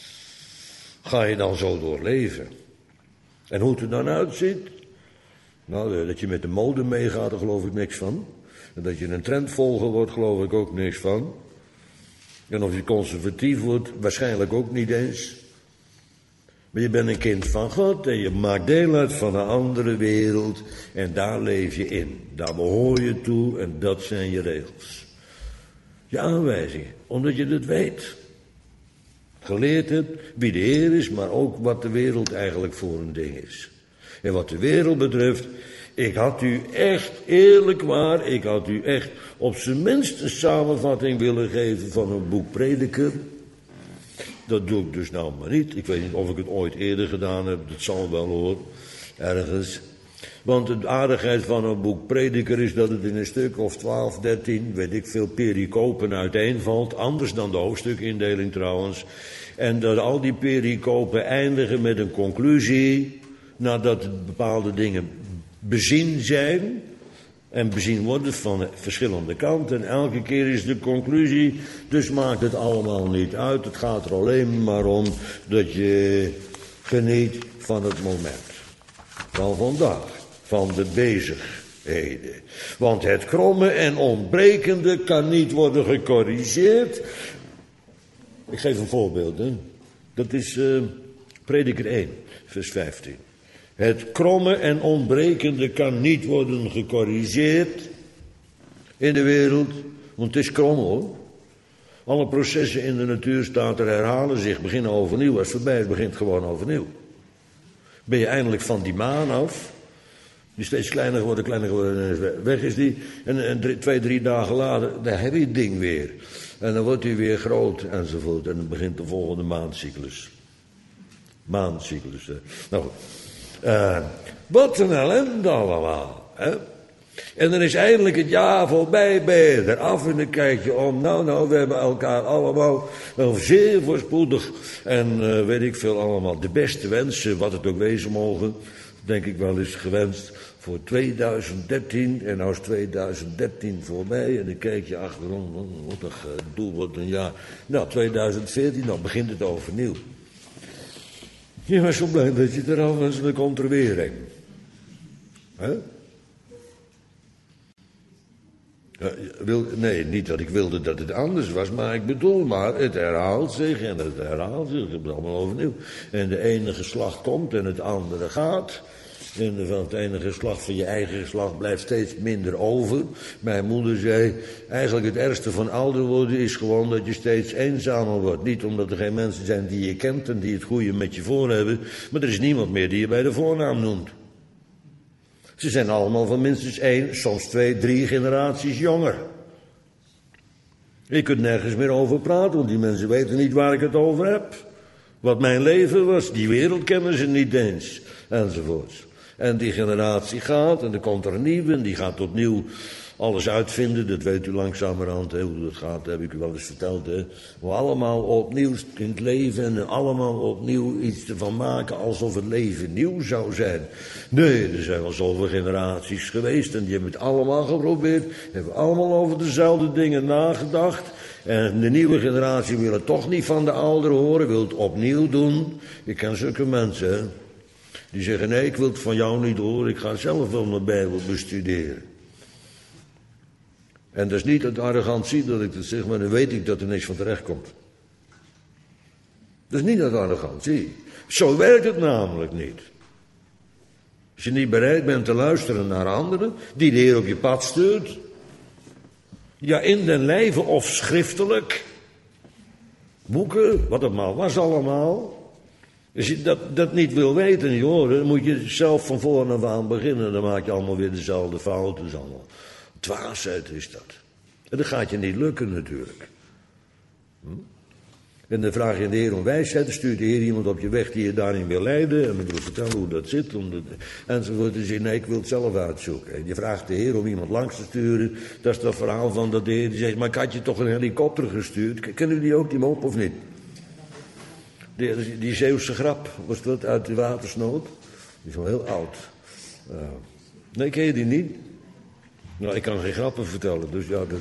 ga je dan zo doorleven. En hoe het er dan uitziet? Nou, dat je met de mode meegaat, daar geloof ik niks van. En dat je een trendvolger wordt, geloof ik ook niks van. En of je conservatief wordt, waarschijnlijk ook niet eens. Maar je bent een kind van God en je maakt deel uit van een andere wereld. En daar leef je in. Daar behoor je toe en dat zijn je regels. Je aanwijzingen, omdat je het weet. Geleerd hebt wie de Heer is, maar ook wat de wereld eigenlijk voor een ding is. En wat de wereld betreft, ik had u echt, eerlijk waar, ik had u echt op zijn minst een samenvatting willen geven van een boek Prediker. Dat doe ik dus nou maar niet. Ik weet niet of ik het ooit eerder gedaan heb, dat zal wel hoor, ergens. Want de aardigheid van een boek Prediker is dat het in een stuk of 12, 13, weet ik veel, pericopen uiteenvalt. Anders dan de hoofdstukindeling trouwens. En dat al die pericopen eindigen met een conclusie, nadat bepaalde dingen bezien zijn. En bezien worden van verschillende kanten. En elke keer is de conclusie, dus maakt het allemaal niet uit. Het gaat er alleen maar om dat je geniet van het moment. Van vandaag. Van de bezigheden. Want het kromme en ontbrekende kan niet worden gecorrigeerd. Ik geef een voorbeeld. Hè. Dat is Prediker 1, vers 15. Het kromme en ontbrekende kan niet worden gecorrigeerd in de wereld. Want het is krom hoor. Alle processen in de natuur staat er herhalen zich, beginnen overnieuw. Als het voorbij is, begint gewoon overnieuw. Ben je eindelijk van die maan af. Die steeds kleiner geworden en weg is die. En 2, 3 dagen later, daar heb je het ding weer. En dan wordt hij weer groot enzovoort. En dan begint de volgende maancyclus. Maancyclus, hè. Nou goed. Wat een ellende allemaal, hè. En dan is eindelijk het jaar voorbij, ben je eraf en dan kijk je om. Nou, we hebben elkaar allemaal wel zeer voorspoedig. En weet ik veel allemaal, de beste wensen, wat het ook wezen mogen, denk ik wel eens gewenst voor 2013. En nou is 2013 voorbij en dan kijk je achterom, wat een gedoe, wat een jaar. Nou, 2014, dan begint het overnieuw. Je was zo blij dat je eraf was en dan komt er weer een. Hè? Nee, niet dat ik wilde dat het anders was, maar ik bedoel maar, het herhaalt zich en het herhaalt zich, het is allemaal overnieuw. En de ene geslacht komt en het andere gaat. En van het ene geslacht van je eigen geslacht blijft steeds minder over. Mijn moeder zei, eigenlijk het ergste van ouder worden is gewoon dat je steeds eenzamer wordt. Niet omdat er geen mensen zijn die je kent en die het goede met je voor hebben, maar er is niemand meer die je bij de voornaam noemt. Ze zijn allemaal van minstens 1, soms 2, 3 generaties jonger. Je kunt nergens meer over praten, want die mensen weten niet waar ik het over heb. Wat mijn leven was, die wereld kennen ze niet eens, enzovoorts. En die generatie gaat, en er komt er een nieuwe, en die gaat opnieuw alles uitvinden. Dat weet u langzamerhand, hè, hoe dat gaat, heb ik u wel eens verteld. Hè. We allemaal opnieuw in het leven en allemaal opnieuw iets ervan maken alsof het leven nieuw zou zijn. Nee, er zijn wel zoveel generaties geweest en die hebben het allemaal geprobeerd. Hebben allemaal over dezelfde dingen nagedacht. En de nieuwe generatie wil het toch niet van de ouderen horen, wil het opnieuw doen. Ik ken zulke mensen, hè. Die zeggen, nee, ik wil het van jou niet horen, ik ga zelf wel mijn Bijbel bestuderen. En dat is niet uit arrogantie dat ik dat zeg, maar dan weet ik dat er niks van terecht komt. Dat is niet uit arrogantie. Zo werkt het namelijk niet. Als je niet bereid bent te luisteren naar anderen, die de Heer op je pad stuurt, ja, in den lijve of schriftelijk, boeken, wat het maar was allemaal. Als je dat niet wil weten, joh, dan moet je zelf van voren af aan beginnen. Dan maak je allemaal weer dezelfde fouten. Dus allemaal dwaasheid is dat. En dat gaat je niet lukken natuurlijk. En dan vraag je de Heer om wijsheid, dan stuurt de Heer iemand op je weg die je daarin wil leiden. En dan wil je vertellen hoe dat zit. Enzovoort. Dus nee, ik wil het zelf uitzoeken. En je vraagt de Heer om iemand langs te sturen. Dat is dat verhaal van dat de Heer die zegt, maar ik had je toch een helikopter gestuurd. Kennen jullie ook die mop of niet? Die Zeeuwse grap, was dat uit de watersnood? Die is wel heel oud. Nee, ken je die niet? Nou, ik kan geen grappen vertellen, dus ja...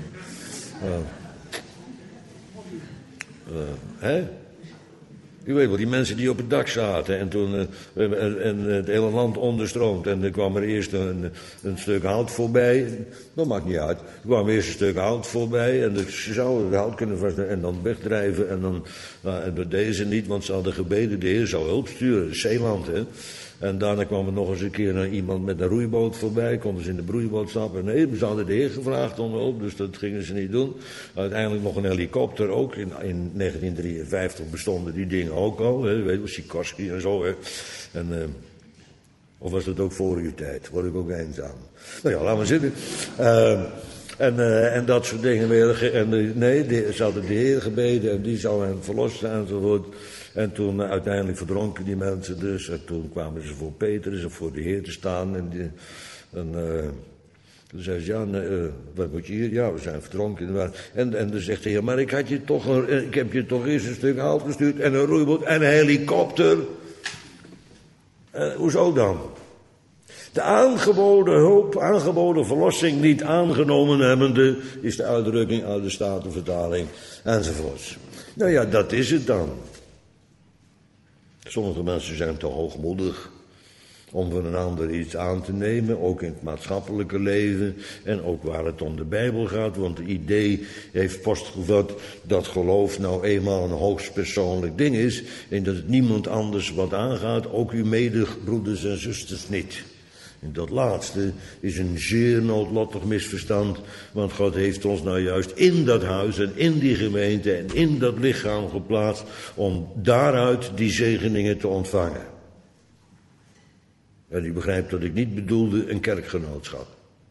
U weet wel, die mensen die op het dak zaten en toen en het hele land onderstroomt. En er kwam er eerst een stuk hout voorbij. Dat maakt niet uit. Er kwam eerst een stuk hout voorbij en ze zouden het hout kunnen vaststellen en dan wegdrijven. En dan, en dat deden ze niet, want ze hadden gebeden, de Heer zou hulp sturen. Zeeland, hè. En daarna kwam er nog eens een keer iemand met een roeiboot voorbij. Konden ze in de roeiboot stappen. Nee, ze hadden de Heer gevraagd om hulp, dus dat gingen ze niet doen. Uiteindelijk nog een helikopter ook. In 1953 bestonden die dingen ook al. Hè. Weet je wel, Sikorsky en zo. Hè. En, of was dat ook voor uw tijd? Word ik ook eenzaam? Nou ja, laten we zitten. En dat soort dingen weer. En ze hadden de Heer gebeden en die zou hen verlossen enzovoort. En toen uiteindelijk verdronken die mensen dus. En toen kwamen ze voor Petrus of voor de Heer te staan. En toen zei ze, ja, wat moet je hier? Ja, we zijn verdronken. En dan zegt de Heer, maar ik heb je toch eerst een stuk hout gestuurd en een roeiboot en een helikopter. Hoezo dan? De aangeboden hulp, aangeboden verlossing niet aangenomen hebbende, is de uitdrukking uit de Statenvertaling enzovoorts. Nou ja, dat is het dan. Sommige mensen zijn te hoogmoedig om van een ander iets aan te nemen, ook in het maatschappelijke leven en ook waar het om de Bijbel gaat, want het idee heeft postgevat dat geloof nou eenmaal een hoogst persoonlijk ding is en dat het niemand anders wat aangaat, ook uw medebroeders en zusters niet. En dat laatste is een zeer noodlottig misverstand, want God heeft ons nou juist in dat huis en in die gemeente en in dat lichaam geplaatst om daaruit die zegeningen te ontvangen. En u begrijpt dat ik niet bedoelde een kerkgenootschap.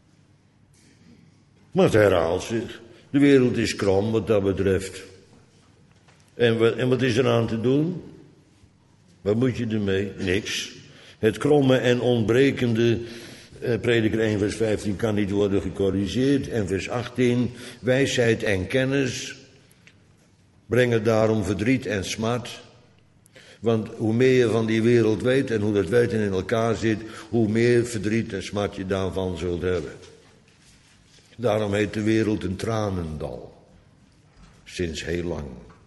Maar het herhaalt zich. De wereld is krom wat dat betreft. En wat is er aan te doen? Wat moet je ermee? Niks. Het kromme en ontbrekende, Prediker 1 vers 15 kan niet worden gecorrigeerd. En vers 18, wijsheid en kennis brengen daarom verdriet en smart. Want hoe meer je van die wereld weet en hoe dat weten in elkaar zit, hoe meer verdriet en smart je daarvan zult hebben. Daarom heet de wereld een tranendal. Sinds heel lang.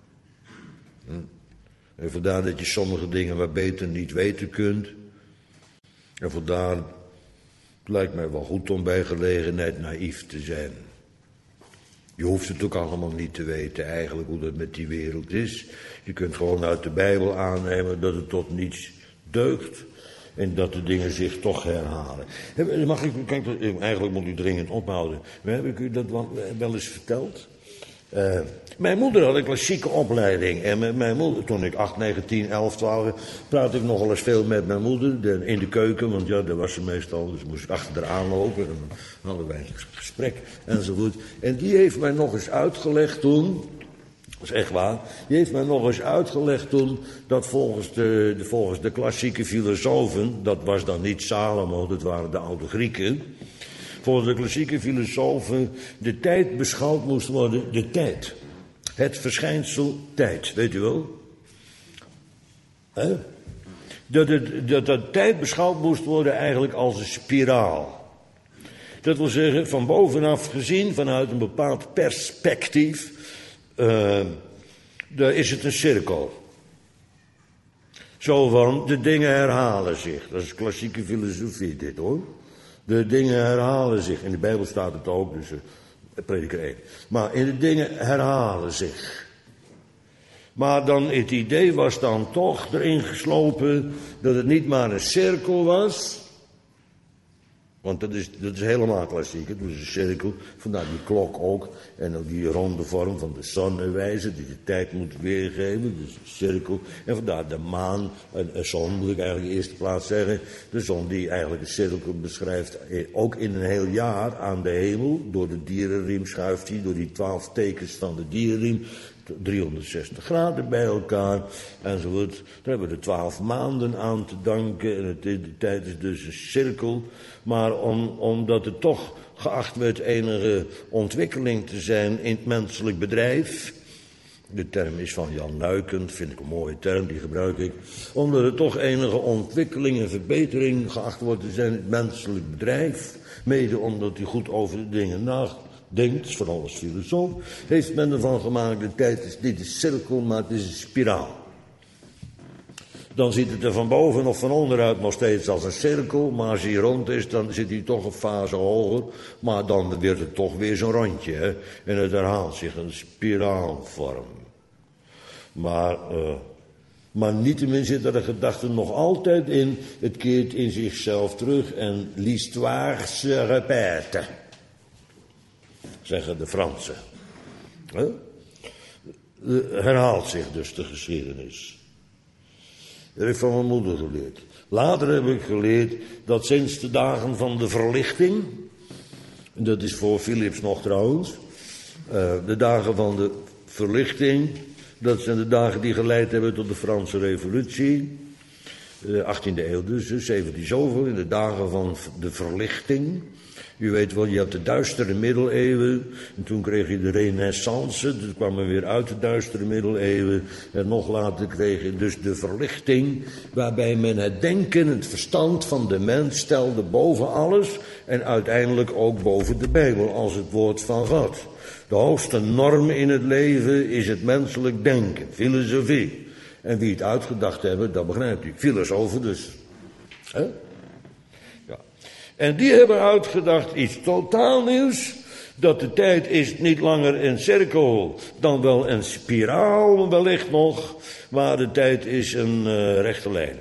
En vandaar dat je sommige dingen wat beter niet weten kunt. En vandaar, het lijkt mij wel goed om bij gelegenheid naïef te zijn. Je hoeft het ook allemaal niet te weten eigenlijk hoe dat met die wereld is. Je kunt gewoon uit de Bijbel aannemen dat het tot niets deugt. En dat de dingen zich toch herhalen. Eigenlijk moet u dringend ophouden. Heb ik u dat wel eens verteld? Mijn moeder had een klassieke opleiding. En met mijn moeder, toen ik 8, 9, 10, 11, 12... praatte ik nogal eens veel met mijn moeder in de keuken. Want ja, daar was ze meestal. Dus moest ik achter haar aanlopen. En dan hadden wij een gesprek enzovoort. En die heeft mij nog eens uitgelegd toen... Dat is echt waar. Die heeft mij nog eens uitgelegd toen... dat volgens de klassieke filosofen... dat was dan niet Salomo, dat waren de oude Grieken... Volgens de klassieke filosofen de tijd beschouwd moest worden, de tijd. Het verschijnsel tijd, weet u wel? Dat tijd beschouwd moest worden eigenlijk als een spiraal. Dat wil zeggen, van bovenaf gezien, vanuit een bepaald perspectief, daar is het een cirkel. Zo van, de dingen herhalen zich. Dat is klassieke filosofie dit hoor. De dingen herhalen zich. In de Bijbel staat het ook, dus Prediker 1. Maar in de dingen herhalen zich. Maar dan het idee was dan toch erin geslopen dat het niet maar een cirkel was. Want dat is helemaal klassiek. Het is een cirkel, vandaar die klok ook. En ook die ronde vorm van de zonnewijzer, die de tijd moet weergeven. Dus een cirkel. En vandaar de maan, een zon moet ik eigenlijk in de eerste plaats zeggen. De zon die eigenlijk een cirkel beschrijft, ook in een heel jaar aan de hemel. Door de dierenriem schuift hij, door die 12 tekens van de dierenriem. 360 graden bij elkaar, enzovoort. Daar hebben we de 12 maanden aan te danken. En de tijd is dus een cirkel. Maar omdat het toch geacht werd enige ontwikkeling te zijn in het menselijk bedrijf. De term is van Jan Nuikent, vind ik een mooie term, die gebruik ik. Omdat er toch enige ontwikkeling en verbetering geacht wordt te zijn in het menselijk bedrijf. Mede omdat hij goed over de dingen nadenkt, vooral als filosoof. Heeft men ervan gemaakt, de tijd is niet een cirkel, maar het is een spiraal. Dan ziet het er van boven of van onderuit nog steeds als een cirkel. Maar als hij rond is, dan zit hij toch een fase hoger. Maar dan wordt het toch weer zo'n rondje. Hè? En het herhaalt zich een spiraalvorm. Maar niettemin zit er de gedachte nog altijd in. Het keert in zichzelf terug. En l'histoire se répète. Zeggen de Fransen. Herhaalt zich dus de geschiedenis. Dat heb ik van mijn moeder geleerd. Later heb ik geleerd dat sinds de dagen van de verlichting, en dat is voor Philips nog trouwens, de dagen van de verlichting, dat zijn de dagen die geleid hebben tot de Franse Revolutie, de 18e eeuw dus, 17 zoveel, in de dagen van de verlichting. U weet wel, je had de duistere middeleeuwen. En toen kreeg je de renaissance. Dus kwam men weer uit de duistere middeleeuwen. En nog later kreeg je dus de verlichting. Waarbij men het denken, het verstand van de mens stelde boven alles. En uiteindelijk ook boven de Bijbel als het woord van God. De hoogste norm in het leven is het menselijk denken. Filosofie. En wie het uitgedacht hebben, dat begrijpt u. Filosofen dus. Hè? En die hebben uitgedacht iets totaal nieuws. Dat de tijd is niet langer een cirkel, dan wel een spiraal wellicht nog. Maar de tijd is een rechte lijn.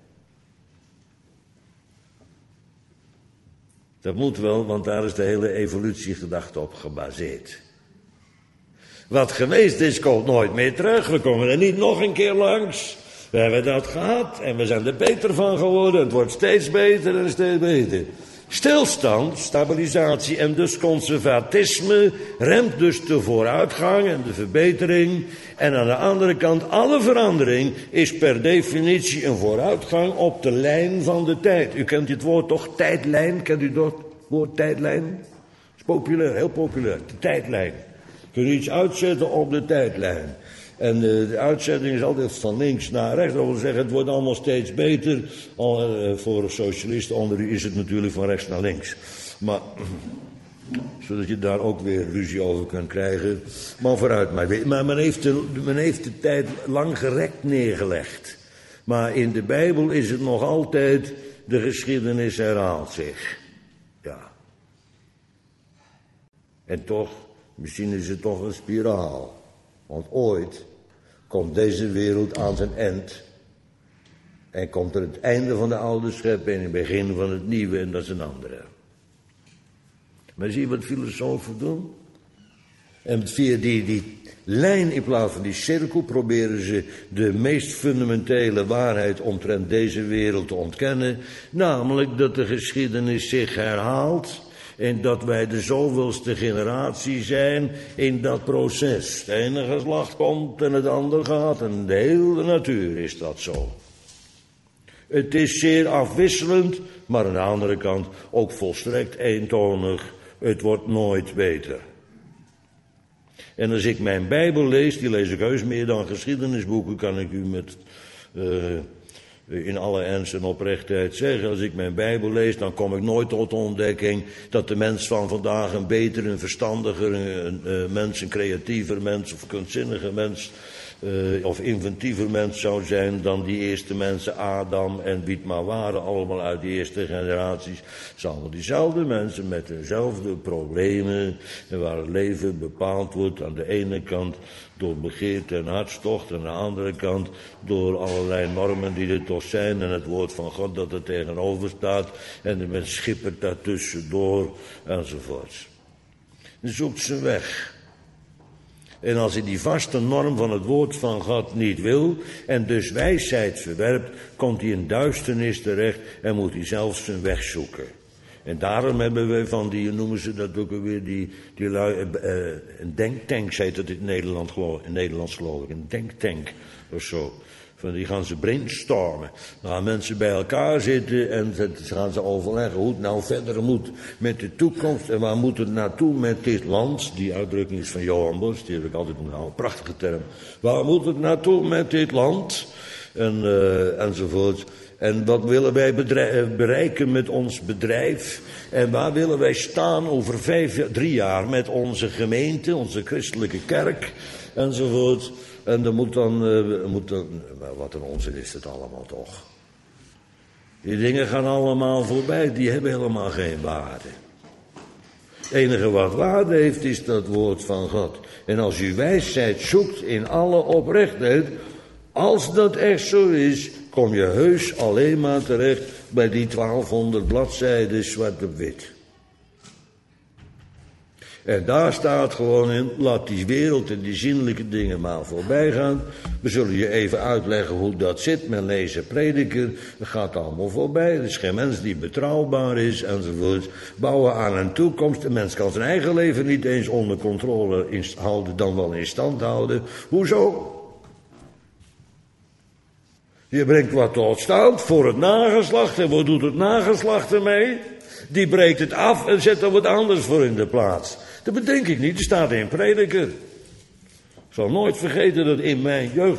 Dat moet wel, want daar is de hele evolutiegedachte op gebaseerd. Wat geweest is, komt nooit meer terug. We komen er niet nog een keer langs. We hebben dat gehad en we zijn er beter van geworden. Het wordt steeds beter en steeds beter. Stilstand, stabilisatie en dus conservatisme remt dus de vooruitgang en de verbetering. En aan de andere kant, alle verandering is per definitie een vooruitgang op de lijn van de tijd. U kent dit woord toch, tijdlijn? Kent u dat woord tijdlijn? Dat is populair, heel populair, de tijdlijn. Kun je iets uitzetten op de tijdlijn. En de uitzetting is altijd van links naar rechts. Dat wil zeggen, het wordt allemaal steeds beter. Voor socialisten onder u is het natuurlijk van rechts naar links. Maar, zodat je daar ook weer ruzie over kunt krijgen. Maar vooruit maar. Maar men heeft de tijd lang gerekt neergelegd. Maar in de Bijbel is het nog altijd, de geschiedenis herhaalt zich. Ja. En toch, misschien is het toch een spiraal. Want ooit komt deze wereld aan zijn eind. En komt er het einde van de oude schepping en het begin van het nieuwe, en dat is een andere. Maar zie je wat filosofen doen? En via die lijn in plaats van die cirkel proberen ze de meest fundamentele waarheid omtrent deze wereld te ontkennen. Namelijk dat de geschiedenis zich herhaalt. En dat wij de zoveelste generatie zijn in dat proces. Het ene geslacht komt en het andere gaat. En de hele natuur is dat zo. Het is zeer afwisselend, maar aan de andere kant ook volstrekt eentonig. Het wordt nooit beter. En als ik mijn Bijbel lees, die lees ik heus meer dan geschiedenisboeken, kan ik u met in alle ernst en oprechtheid zeggen. Als ik mijn Bijbel lees, dan kom ik nooit tot de ontdekking dat de mens van vandaag een beter, een verstandiger, een mens, een creatiever mens of kunstzinniger mens of inventiever mens zou zijn dan die eerste mensen, Adam en wie het maar waren, allemaal uit die eerste generaties. Het zijn allemaal diezelfde mensen met dezelfde problemen, en waar het leven bepaald wordt aan de ene kant door begeerte en hartstocht, en aan de andere kant door allerlei normen die er toch zijn, en het woord van God dat er tegenover staat, en de mens schippert daartussendoor, enzovoorts. En zoekt zijn weg. En als hij die vaste norm van het woord van God niet wil, en dus wijsheid verwerpt, komt hij in duisternis terecht en moet hij zelf zijn weg zoeken. En daarom hebben we van die, noemen ze dat ook alweer, een denktank, heet het in Nederlands geloof ik, een denktank of zo. Van die gaan ze brainstormen. Dan gaan mensen bij elkaar zitten en gaan ze overleggen hoe het nou verder moet met de toekomst. En waar moet het naartoe met dit land? Die uitdrukking is van Johan Bosch, die heb ik altijd onthouden, een prachtige term. Waar moet het naartoe met dit land? Enzovoort. En wat willen wij bereiken met ons bedrijf? En waar willen wij staan over 3 jaar met onze gemeente, onze christelijke kerk, enzovoort. En er moet dan, wat een onzin is het allemaal toch. Die dingen gaan allemaal voorbij, die hebben helemaal geen waarde. Het enige wat waarde heeft is dat woord van God. En als u wijsheid zoekt in alle oprechtheid, als dat echt zo is, kom je heus alleen maar terecht bij die 1200 bladzijden zwart op wit. En daar staat gewoon in, laat die wereld en die zinnelijke dingen maar voorbij gaan. We zullen je even uitleggen hoe dat zit. Men leest een prediker, dat gaat allemaal voorbij. Er is geen mens die betrouwbaar is, enzovoort. Bouwen aan een toekomst. Een mens kan zijn eigen leven niet eens onder controle houden, dan wel in stand houden. Hoezo? Je brengt wat tot stand voor het nageslacht. En wat doet het nageslacht ermee? Die breekt het af en zet er wat anders voor in de plaats. Dat bedenk ik niet, er staat in Prediker. Ik zal nooit vergeten dat in mijn jeugd.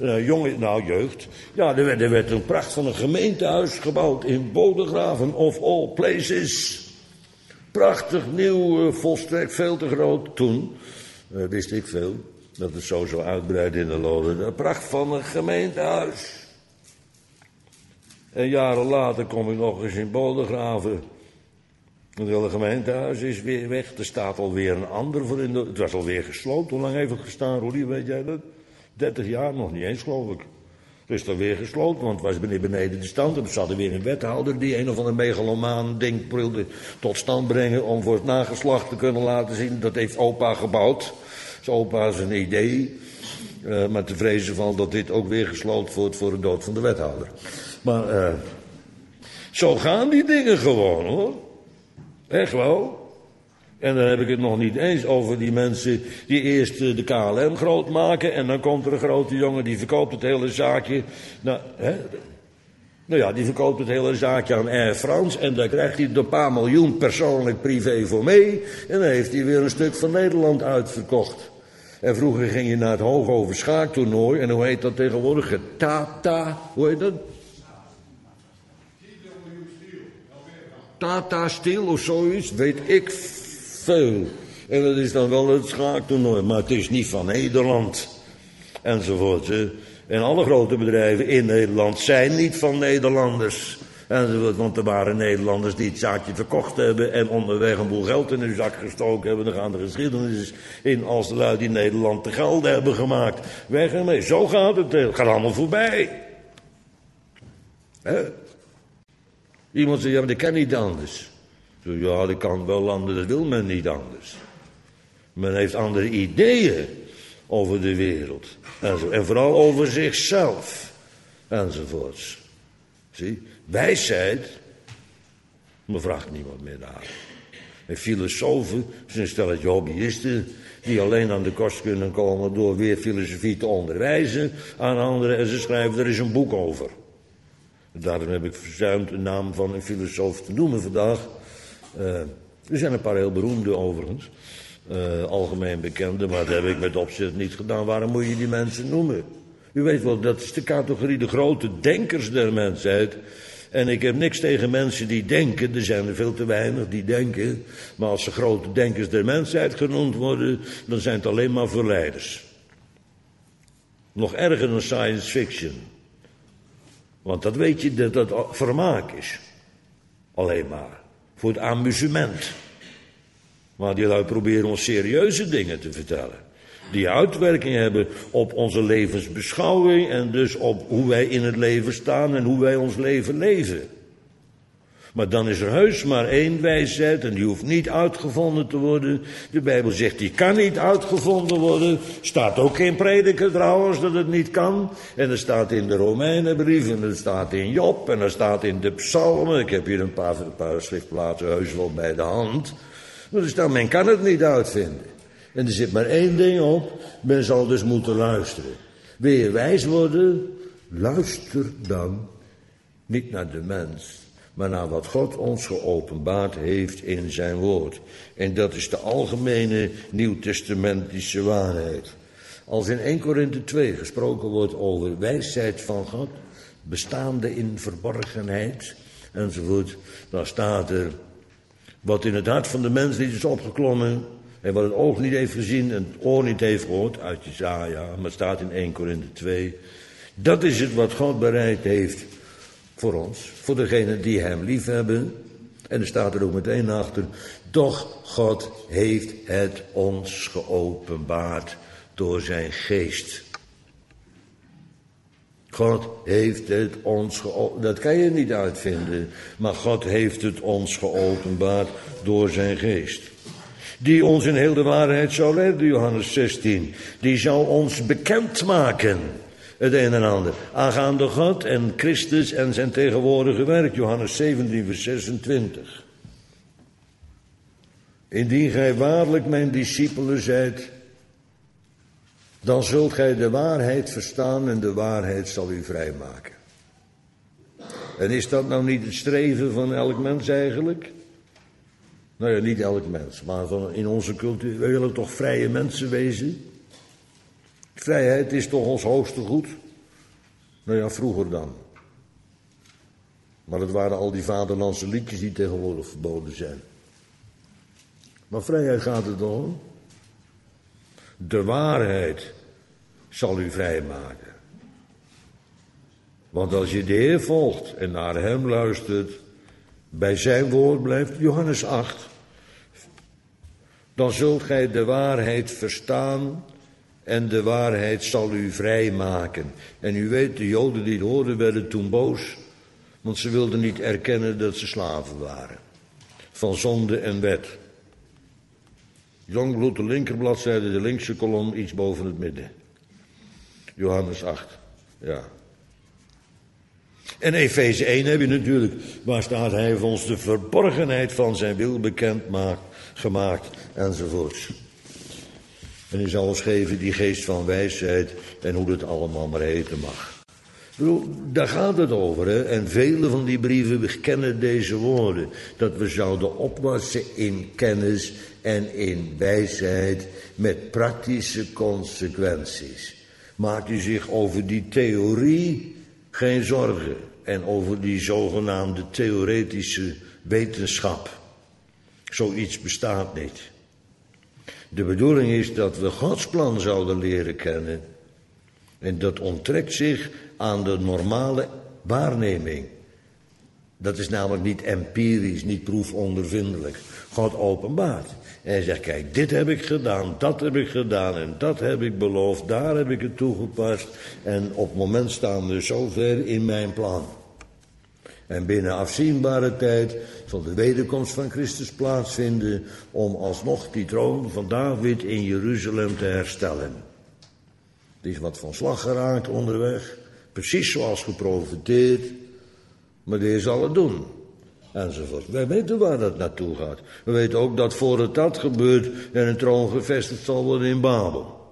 Ja, er werd een pracht van een gemeentehuis gebouwd in Bodegraven, of all places. Prachtig, nieuw, volstrekt veel te groot. Toen wist ik veel, dat het zo uitbreidde in de Loden. De pracht van een gemeentehuis. En jaren later kom ik nog eens in Bodegraven. Het hele gemeentehuis is weer weg. Er staat alweer een ander voor in de... Het was alweer gesloopt. Hoe lang heeft het gestaan, Roelie? Weet jij dat? 30 jaar, nog niet eens, geloof ik. Het is er weer gesloopt, want het was beneden de stand. En er zat er weer een wethouder die een of ander megalomaan ding wilde tot stand brengen om voor het nageslacht te kunnen laten zien. Dat heeft opa gebouwd. Dat is opa zijn idee. Maar te vrezen van dat dit ook weer gesloopt wordt voor de dood van de wethouder. Maar zo gaan die dingen gewoon, hoor. Echt wel. En dan heb ik het nog niet eens over die mensen die eerst de KLM groot maken. En dan komt er een grote jongen die verkoopt het hele zaakje. Nou ja, die verkoopt het hele zaakje aan Air France. En daar krijgt hij een paar miljoen persoonlijk privé voor mee. En dan heeft hij weer een stuk van Nederland uitverkocht. En vroeger ging je naar het Hoogover schaaktoernooi. En hoe heet dat tegenwoordig? Tata, hoe heet dat? Tata Steel of zoiets, weet ik veel. En dat is dan wel het schaaktoernooi, maar het is niet van Nederland. Enzovoort. En alle grote bedrijven in Nederland zijn niet van Nederlanders. Enzovoort, want er waren Nederlanders die het zaakje verkocht hebben en onderweg een boel geld in hun zak gestoken hebben. Dan gaan de geschiedenis in als de lui die Nederland te gelden hebben gemaakt. Weg ermee. Zo gaat het. Het gaat allemaal voorbij. Iemand zegt, ja, maar dat kan niet anders. Ja, dat kan wel anders, dat wil men niet anders. Men heeft andere ideeën over de wereld. En vooral over zichzelf. Enzovoorts. Zie, wijsheid, maar vraagt niemand meer naar. En filosofen zijn een stelletje hobbyisten die alleen aan de kost kunnen komen door weer filosofie te onderwijzen aan anderen. En ze schrijven er eens een boek over. Daarom heb ik verzuimd de naam van een filosoof te noemen vandaag. Er zijn een paar heel beroemde overigens. Algemeen bekende, maar dat heb ik met opzet niet gedaan. Waarom moet je die mensen noemen? U weet wel, dat is de categorie de grote denkers der mensheid. En ik heb niks tegen mensen die denken. Er zijn er veel te weinig die denken. Maar als ze grote denkers der mensheid genoemd worden, dan zijn het alleen maar verleiders. Nog erger dan science fiction. Want dat weet je dat dat vermaak is. Alleen maar. Voor het amusement. Maar die lui proberen ons serieuze dingen te vertellen. Die uitwerking hebben op onze levensbeschouwing en dus op hoe wij in het leven staan en hoe wij ons leven leven. Maar dan is er heus maar één wijsheid en die hoeft niet uitgevonden te worden. De Bijbel zegt die kan niet uitgevonden worden. Staat ook geen prediker trouwens dat het niet kan. En er staat in de Romeinenbrief en er staat in Job en er staat in de Psalmen. Ik heb hier een paar schriftplaatsen heus wel bij de hand. Maar er staat, men kan het niet uitvinden. En er zit maar één ding op, men zal dus moeten luisteren. Wil je wijs worden? Luister dan niet naar de mens, maar naar wat God ons geopenbaard heeft in zijn woord. En dat is de algemene nieuwtestamentische waarheid. Als in 1 Korinthe 2 gesproken wordt over wijsheid van God, bestaande in verborgenheid, enzovoort, dan staat er, wat in het hart van de mens niet is opgeklommen, en wat het oog niet heeft gezien en het oor niet heeft gehoord, uit Jesaja, maar het staat in 1 Korinthe 2. Dat is het wat God bereid heeft voor ons, voor degenen die hem lief hebben. En er staat er ook meteen achter, doch God heeft het ons geopenbaard door zijn geest. God heeft het ons geopenbaard, dat kan je niet uitvinden, maar God heeft het ons geopenbaard door zijn geest. Die ons in heel de waarheid zou leiden, Johannes 16. Die zou ons bekendmaken, het een en ander, aangaande God en Christus en zijn tegenwoordige werk, Johannes 17, vers 26. Indien gij waarlijk mijn discipelen zijt, dan zult gij de waarheid verstaan en de waarheid zal u vrijmaken. En is dat nou niet het streven van elk mens eigenlijk? Nou ja, niet elk mens, maar in onze cultuur, we willen toch vrije mensen wezen? Vrijheid is toch ons hoogste goed? Nou ja, vroeger dan. Maar het waren al die vaderlandse liedjes die tegenwoordig verboden zijn. Maar vrijheid gaat het om. De waarheid zal u vrijmaken. Want als je de Heer volgt en naar hem luistert, bij zijn woord blijft, Johannes 8, dan zult gij de waarheid verstaan en de waarheid zal u vrijmaken. En u weet, de Joden die het hoorden werden toen boos, want ze wilden niet erkennen dat ze slaven waren. Van zonde en wet. Jongbloed, de linkerbladzijde, de linkse kolom, iets boven het midden. Johannes 8, ja. En Efeze 1 heb je natuurlijk, waar staat hij heeft ons de verborgenheid van zijn wil bekend gemaakt, enzovoorts. En hij zal ons geven die geest van wijsheid en hoe het allemaal maar heten mag. Ik bedoel, daar gaat het over, hè? En vele van die brieven kennen deze woorden. Dat we zouden opwassen in kennis en in wijsheid met praktische consequenties. Maakt u zich over die theorie geen zorgen. En over die zogenaamde theoretische wetenschap. Zoiets bestaat niet. De bedoeling is dat we Gods plan zouden leren kennen. En dat onttrekt zich aan de normale waarneming. Dat is namelijk niet empirisch, niet proefondervindelijk. God openbaart. En hij zegt, kijk, dit heb ik gedaan, dat heb ik gedaan en dat heb ik beloofd, daar heb ik het toegepast. En op het moment staan we zover in mijn plan. En binnen afzienbare tijd zal de wederkomst van Christus plaatsvinden om alsnog die troon van David in Jeruzalem te herstellen. Het is wat van slag geraakt onderweg, precies zoals geprofeteerd, maar de Heer zal het doen. Enzovoort. Wij weten waar dat naartoe gaat. We weten ook dat voordat dat gebeurt en een troon gevestigd zal worden in Babel.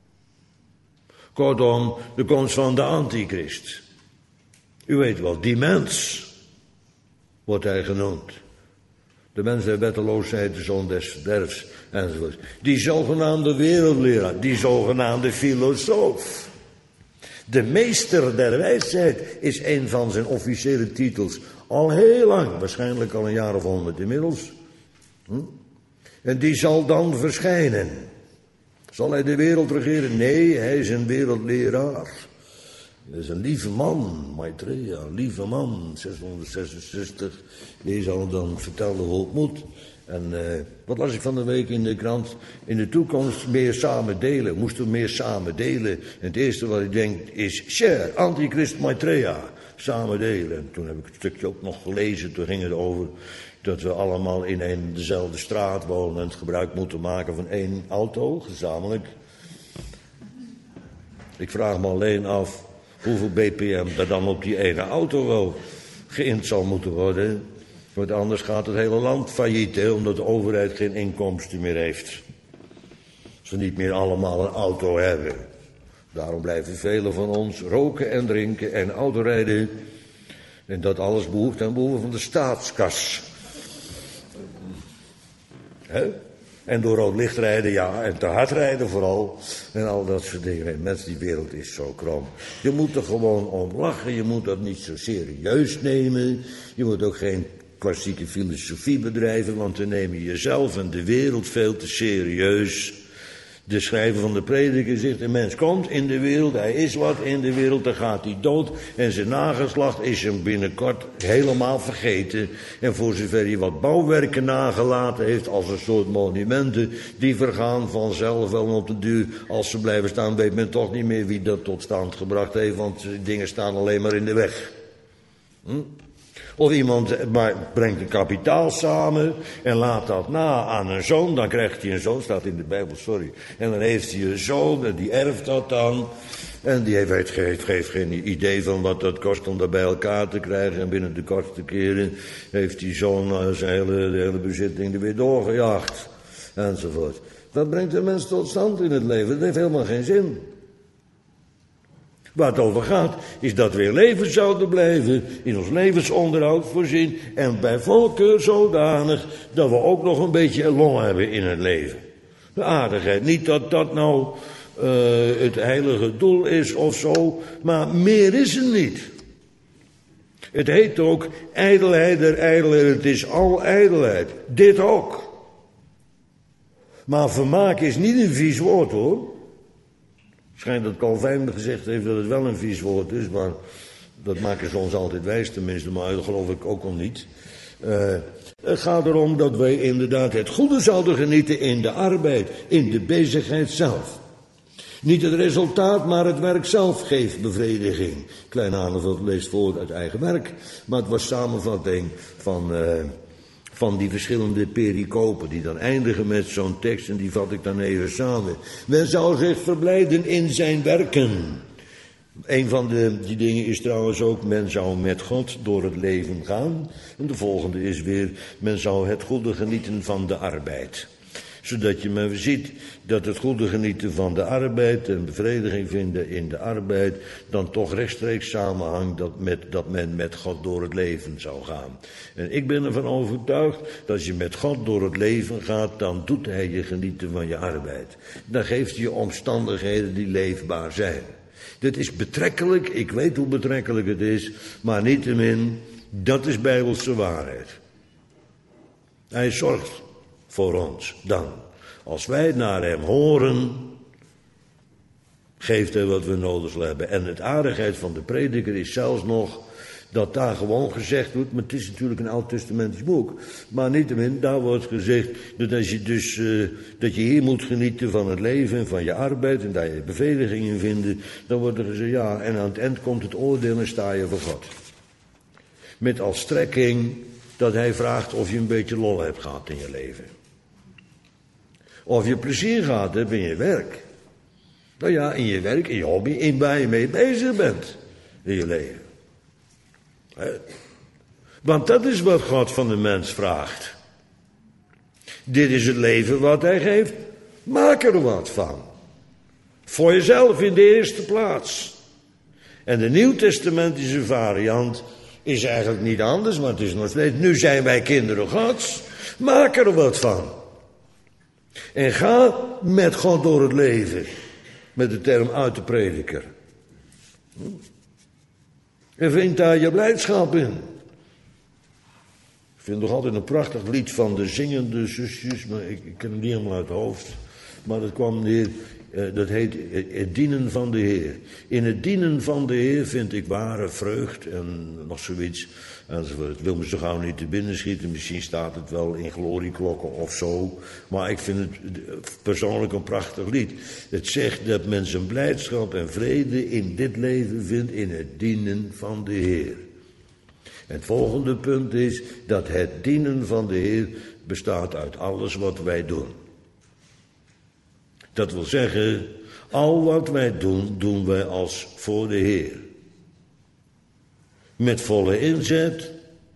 Kortom, de komst van de antichrist. U weet wel, die mens wordt hij genoemd. De mens der wetteloosheid, de zoon des verderfs, enzovoort. Die zogenaamde wereldleraar, die zogenaamde filosoof. De meester der wijsheid is een van zijn officiële titels. Al heel lang, waarschijnlijk al een jaar of 100 inmiddels. En die zal dan verschijnen. Zal hij de wereld regeren? Nee, hij is een wereldleraar. Hij is een lieve man, Maitreya, een lieve man, 666. Die zal dan vertellen hoe het moet. En wat las ik van de week in de krant? In de toekomst meer samen delen. Moesten we meer samen delen. En het eerste wat ik denk is, share, antichrist Maitreya, samen delen. En toen heb ik het stukje ook nog gelezen. Toen ging het over dat we allemaal in dezelfde straat wonen en het gebruik moeten maken van één auto, gezamenlijk. Ik vraag me alleen af hoeveel BPM er dan op die ene auto wel geïnd zal moeten worden. Want anders gaat het hele land failliet, hè, omdat de overheid geen inkomsten meer heeft. Als we niet meer allemaal een auto hebben. Daarom blijven velen van ons roken en drinken en autorijden. En dat alles behoeft aan behoeven van de staatskas. Hè? En door rood licht rijden, ja, en te hard rijden vooral. En al dat soort dingen. Mensen, die wereld is zo krom. Je moet er gewoon om lachen, je moet dat niet zo serieus nemen. Je moet ook geen klassieke filosofie bedrijven, want dan neem je jezelf en de wereld veel te serieus. De schrijver van de Prediker zegt, een mens komt in de wereld, hij is wat in de wereld, dan gaat hij dood. En zijn nageslacht is hem binnenkort helemaal vergeten. En voor zover hij wat bouwwerken nagelaten heeft, als een soort monumenten, die vergaan vanzelf wel op de duur. Als ze blijven staan, weet men toch niet meer wie dat tot stand gebracht heeft, want die dingen staan alleen maar in de weg. Of iemand brengt een kapitaal samen en laat dat na aan een zoon. Dan krijgt hij een zoon, staat in de Bijbel, sorry. En dan heeft hij een zoon en die erft dat dan. En die heeft geen idee van wat dat kost om dat bij elkaar te krijgen. En binnen de kortste keren heeft die zoon de hele bezitting er weer doorgejaagd. Enzovoort. Dat brengt een mens tot stand in het leven. Dat heeft helemaal geen zin. Waar het over gaat, is dat we in leven zouden blijven, in ons levensonderhoud voorzien en bij voorkeur zodanig dat we ook nog een beetje long hebben in het leven. De aardigheid, niet dat dat nou het heilige doel is of zo, maar meer is het niet. Het heet ook ijdelheid der ijdelheid, het is al ijdelheid, dit ook. Maar vermaak is niet een vies woord, hoor. Schijnt dat Calvijn gezegd heeft dat het wel een vies woord is, maar dat maken ze ons altijd wijs tenminste, maar dat geloof ik ook al niet. Het gaat erom dat wij inderdaad het goede zouden genieten in de arbeid, in de bezigheid zelf. Niet het resultaat, maar het werk zelf geeft bevrediging. Klein Haneveld leest voor uit eigen werk, maar het was samenvatting van die verschillende pericopen die dan eindigen met zo'n tekst en die vat ik dan even samen. Men zou zich verblijden in zijn werken. Een van die dingen is trouwens ook, men zou met God door het leven gaan. En de volgende is weer, men zou het goede genieten van de arbeid. Zodat je maar ziet dat het goede genieten van de arbeid en bevrediging vinden in de arbeid dan toch rechtstreeks samenhangt dat men met God door het leven zou gaan. En ik ben ervan overtuigd dat als je met God door het leven gaat, dan doet hij je genieten van je arbeid. Dan geeft hij je omstandigheden die leefbaar zijn. Dit is betrekkelijk, ik weet hoe betrekkelijk het is, maar niettemin, dat is bijbelse waarheid. Hij zorgt voor ons dan. Als wij naar hem horen, geeft hij wat we nodig hebben. En het aardigheid van de Prediker is zelfs nog dat daar gewoon gezegd wordt, maar het is natuurlijk een oud-testamentisch boek, maar niettemin, daar wordt gezegd dat als je dus, dat je hier moet genieten van het leven en van je arbeid en daar je bevrediging in vinden, dan wordt er gezegd, ja, en aan het eind komt het oordeel en sta je voor God. Met als strekking dat hij vraagt of je een beetje lol hebt gehad in je leven. Of je plezier gehad hebt in je werk. Nou ja, in je werk, in je hobby, in waar je mee bezig bent in je leven. Want dat is wat God van de mens vraagt. Dit is het leven wat hij geeft. Maak er wat van. Voor jezelf in de eerste plaats. En de nieuwtestamentische variant is eigenlijk niet anders, maar het is nog steeds, nu zijn wij kinderen Gods. Maak er wat van. En ga met God door het leven. Met de term uit de Prediker. En vind daar je blijdschap in. Ik vind nog altijd een prachtig lied van de zingende zusjes, maar ik ken het niet helemaal uit het hoofd. maar dat kwam neer, dat heet het dienen van de Heer. In het dienen van de Heer vind ik ware vreugd en nog zoiets. Enzovoort. Het wil me zo gauw niet te binnen schieten. Misschien staat het wel in glorieklokken of zo. Maar ik vind het persoonlijk een prachtig lied. Het zegt dat men zijn blijdschap en vrede in dit leven vindt in het dienen van de Heer. En het volgende punt is dat het dienen van de Heer bestaat uit alles wat wij doen. Dat wil zeggen, al wat wij doen, doen wij als voor de Heer. Met volle inzet.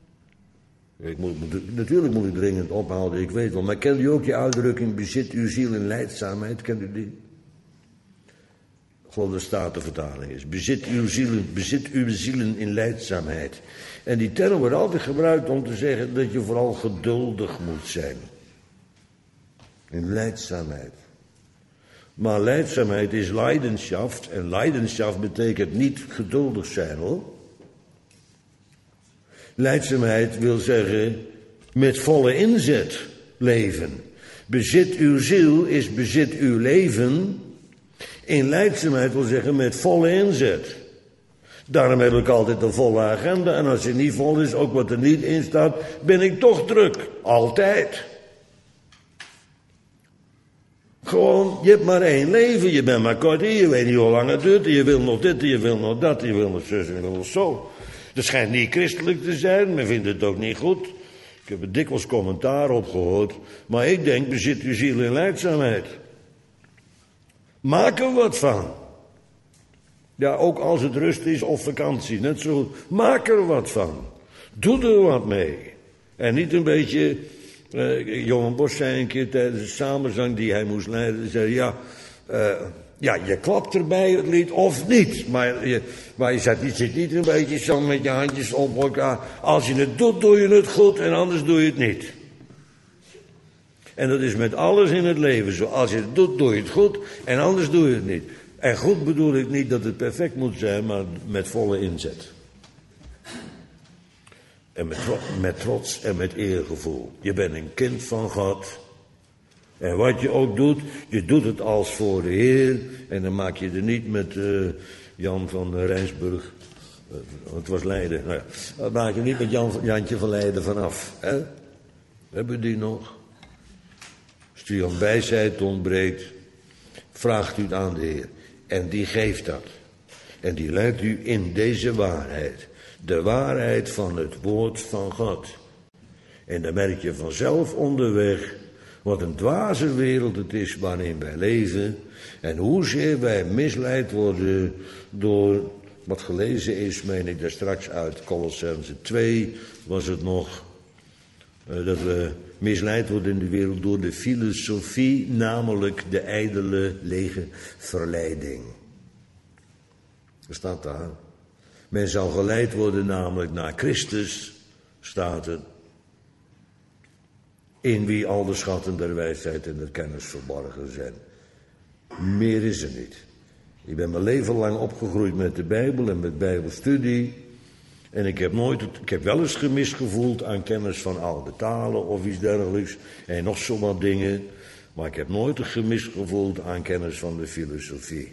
Natuurlijk moet ik dringend ophouden, ik weet wel. Maar kent u ook die uitdrukking, bezit uw ziel in lijdzaamheid? Kent u die? Ik geloof dat de Statenvertaling is. Bezit uw zielen in lijdzaamheid. En die term wordt altijd gebruikt om te zeggen dat je vooral geduldig moet zijn. In lijdzaamheid. Maar lijdzaamheid is Leidenschaft. En Leidenschaft betekent niet geduldig zijn, hoor. Lijdzaamheid wil zeggen met volle inzet leven. Bezit uw ziel is bezit uw leven. In lijdzaamheid wil zeggen met volle inzet. Daarom heb ik altijd een volle agenda. En als het niet vol is, ook wat er niet in staat, ben ik toch druk. Altijd. Gewoon, je hebt maar één leven, je bent maar kort hier, je weet niet hoe lang het duurt, je wil nog dit, je wil nog dat, je wil nog zus en je wil nog zo. Dat schijnt niet christelijk te zijn, men vindt het ook niet goed. Ik heb er dikwijls commentaar op gehoord, maar ik denk, bezit uw ziel in lijdzaamheid. Maak er wat van. Ja, ook als het rust is of vakantie, net zo. Maak er wat van. Doe er wat mee. En niet een beetje... Johan Bos zei een keer tijdens de samenzang die hij moest leiden, zei je klapt erbij het lied of niet. Maar je zit niet een beetje zo met je handjes op elkaar. Als je het doet, doe je het goed en anders doe je het niet. En dat is met alles in het leven zo. Als je het doet, doe je het goed en anders doe je het niet. En goed bedoel ik niet dat het perfect moet zijn, maar met volle inzet. En met trots en met eergevoel. Je bent een kind van God. En wat je ook doet, je doet het als voor de Heer. En dan maak je er niet met Jan van Rijnsburg. Het was Leiden. Nou ja, dan maak je niet met Jantje van Leiden vanaf. Hè? Hebben we die nog? Als u aan wijsheid ontbreekt, vraagt u het aan de Heer. En die geeft dat. En die leidt u in deze waarheid. De waarheid van het woord van God. En dan merk je vanzelf onderweg wat een dwaze wereld het is waarin wij leven. En hoezeer wij misleid worden door wat gelezen is, meen ik daar straks uit Kolossenzen 2, was het nog. Dat we misleid worden in de wereld door de filosofie, namelijk de ijdele, lege verleiding. Er staat daar. Men zal geleid worden namelijk naar Christus, staat er. In wie al de schatten der wijsheid en der kennis verborgen zijn. Meer is er niet. Ik ben mijn leven lang opgegroeid met de Bijbel en met Bijbelstudie. En ik heb wel eens gemis gevoeld aan kennis van oude talen of iets dergelijks. En nog zo wat dingen. Maar ik heb nooit een gemis gevoeld aan kennis van de filosofie.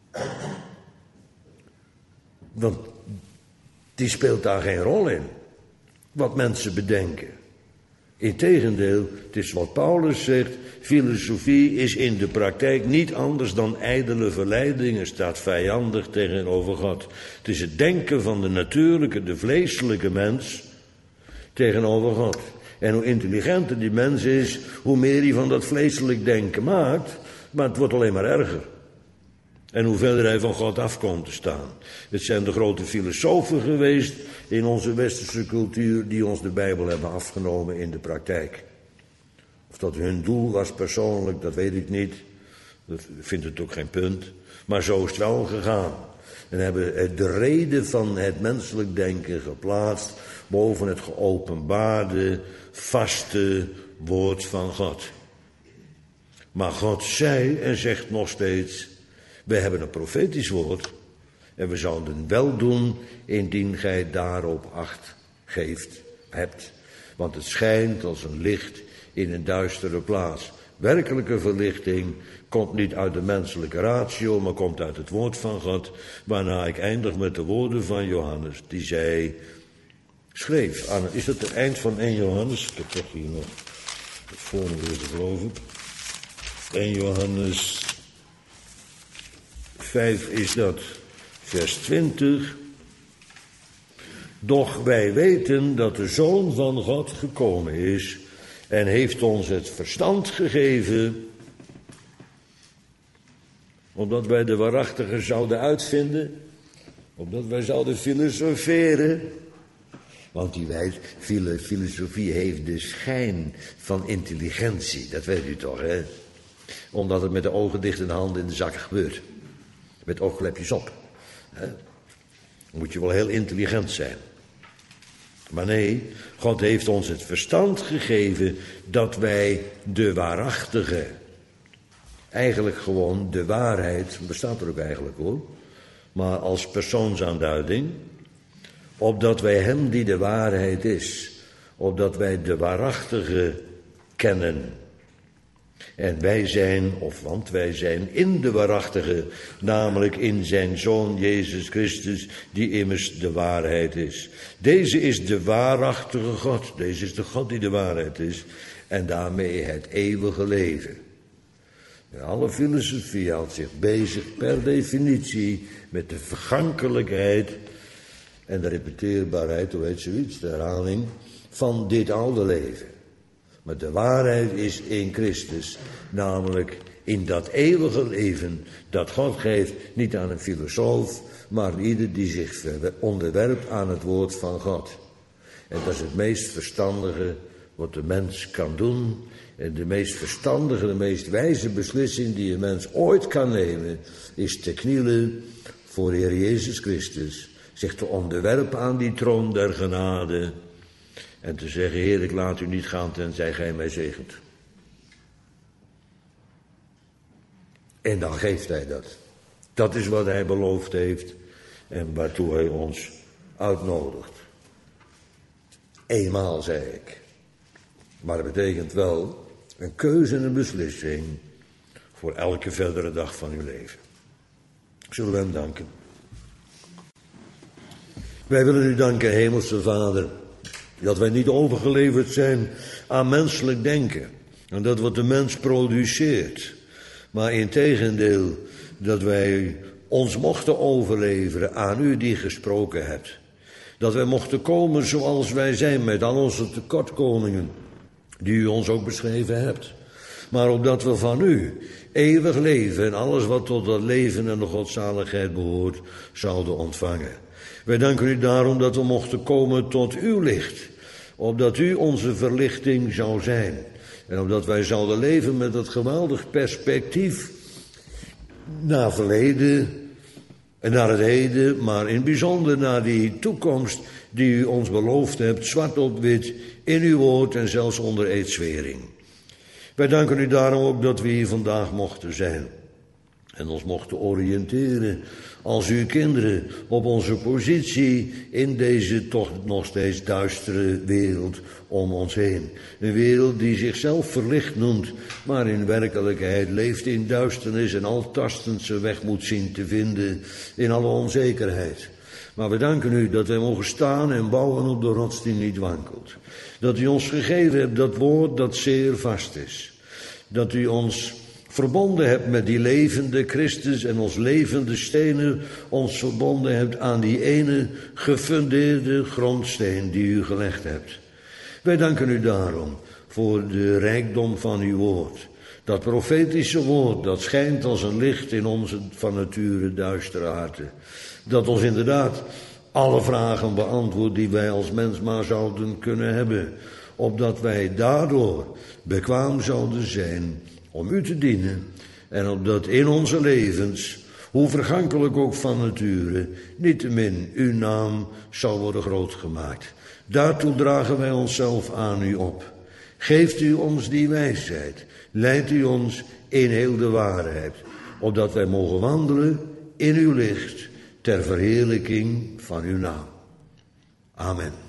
Want die speelt daar geen rol in. Wat mensen bedenken. Integendeel, het is wat Paulus zegt. Filosofie is in de praktijk niet anders dan ijdele verleidingen. Staat vijandig tegenover God. Het is het denken van de natuurlijke, de vleeselijke mens tegenover God. En hoe intelligenter die mens is, hoe meer hij van dat vleeselijk denken maakt. Maar het wordt alleen maar erger. En hoe verder hij van God af komt te staan. Het zijn de grote filosofen geweest in onze westerse cultuur die ons de Bijbel hebben afgenomen in de praktijk. Of dat hun doel was persoonlijk, dat weet ik niet. Ik vind het ook geen punt. Maar zo is het wel gegaan. En hebben de reden van het menselijk denken geplaatst boven het geopenbaarde, vaste woord van God. Maar God zei en zegt nog steeds, we hebben een profetisch woord en we zouden wel doen indien gij daarop acht hebt. Want het schijnt als een licht in een duistere plaats. werkelijke verlichting komt niet uit de menselijke ratio, maar komt uit het woord van God. Waarna ik eindig met de woorden van Johannes, die schreef. Is dat het eind van 1 Johannes? Ik heb toch hier nog het voorlezen, geloof ik. 1 Johannes 5 is dat, vers 20. Doch wij weten dat de Zoon van God gekomen is en heeft ons het verstand gegeven, opdat wij de waarachtige zouden uitvinden, opdat wij zouden filosoferen. Want filosofie heeft de schijn van intelligentie, dat weet u toch, hè? Omdat het met de ogen dicht en de handen in de zakken gebeurt. Met oogklepjes op. Hè? Dan moet je wel heel intelligent zijn. Maar nee, God heeft ons het verstand gegeven dat wij de waarachtige, eigenlijk gewoon de waarheid, bestaat er ook eigenlijk hoor, maar als persoonsaanduiding, opdat wij hem die de waarheid is, opdat wij de waarachtige kennen. En want wij zijn in de waarachtige, namelijk in zijn Zoon Jezus Christus, die immers de waarheid is. Deze is de waarachtige God, deze is de God die de waarheid is, en daarmee het eeuwige leven. En alle filosofie houdt zich bezig per definitie met de vergankelijkheid en de repeteerbaarheid, hoe heet zoiets, de herhaling, van dit oude leven. Maar de waarheid is in Christus, namelijk in dat eeuwige leven dat God geeft, niet aan een filosoof, maar aan ieder die zich onderwerpt aan het woord van God. En dat is het meest verstandige wat de mens kan doen. En de meest verstandige, de meest wijze beslissing die een mens ooit kan nemen, is te knielen voor de Heer Jezus Christus, zich te onderwerpen aan die troon der genade en te zeggen, Heer, ik laat u niet gaan tenzij gij mij zegent. En dan geeft hij dat. Dat is wat hij beloofd heeft en waartoe hij ons uitnodigt. Eenmaal, zei ik. Maar dat betekent wel een keuze en een beslissing voor elke verdere dag van uw leven. Zullen we hem danken? Wij willen u danken, Hemelse Vader, dat wij niet overgeleverd zijn aan menselijk denken en dat wat de mens produceert, maar integendeel dat wij ons mochten overleveren aan u die gesproken hebt. Dat wij mochten komen zoals wij zijn met al onze tekortkomingen, die u ons ook beschreven hebt. Maar opdat we van u eeuwig leven en alles wat tot dat leven en de godzaligheid behoort, zouden ontvangen. Wij danken u daarom dat we mochten komen tot uw licht, opdat u onze verlichting zou zijn. En opdat wij zouden leven met dat geweldig perspectief naar verleden en naar het heden, maar in het bijzonder naar die toekomst die u ons beloofd hebt, zwart op wit, in uw woord en zelfs onder eedzwering. Wij danken u daarom ook dat we hier vandaag mochten zijn en ons mochten oriënteren als uw kinderen op onze positie in deze toch nog steeds duistere wereld om ons heen. Een wereld die zichzelf verlicht noemt, maar in werkelijkheid leeft in duisternis en al tastend zijn weg moet zien te vinden in alle onzekerheid. Maar we danken u dat wij mogen staan en bouwen op de rots die niet wankelt. Dat u ons gegeven hebt dat woord dat zeer vast is. Dat u ons verbonden hebt met die levende Christus en ons levende stenen ons verbonden hebt aan die ene gefundeerde grondsteen die u gelegd hebt. Wij danken u daarom voor de rijkdom van uw woord. Dat profetische woord dat schijnt als een licht in onze van nature duistere harten. Dat ons inderdaad alle vragen beantwoordt die wij als mens maar zouden kunnen hebben. Opdat wij daardoor bekwaam zouden zijn om u te dienen. En opdat in onze levens, hoe vergankelijk ook van nature, niettemin uw naam zal worden groot gemaakt. Daartoe dragen wij onszelf aan u op. Geeft u ons die wijsheid. Leidt u ons in heel de waarheid. Opdat wij mogen wandelen in uw licht ter verheerlijking van uw naam. Amen.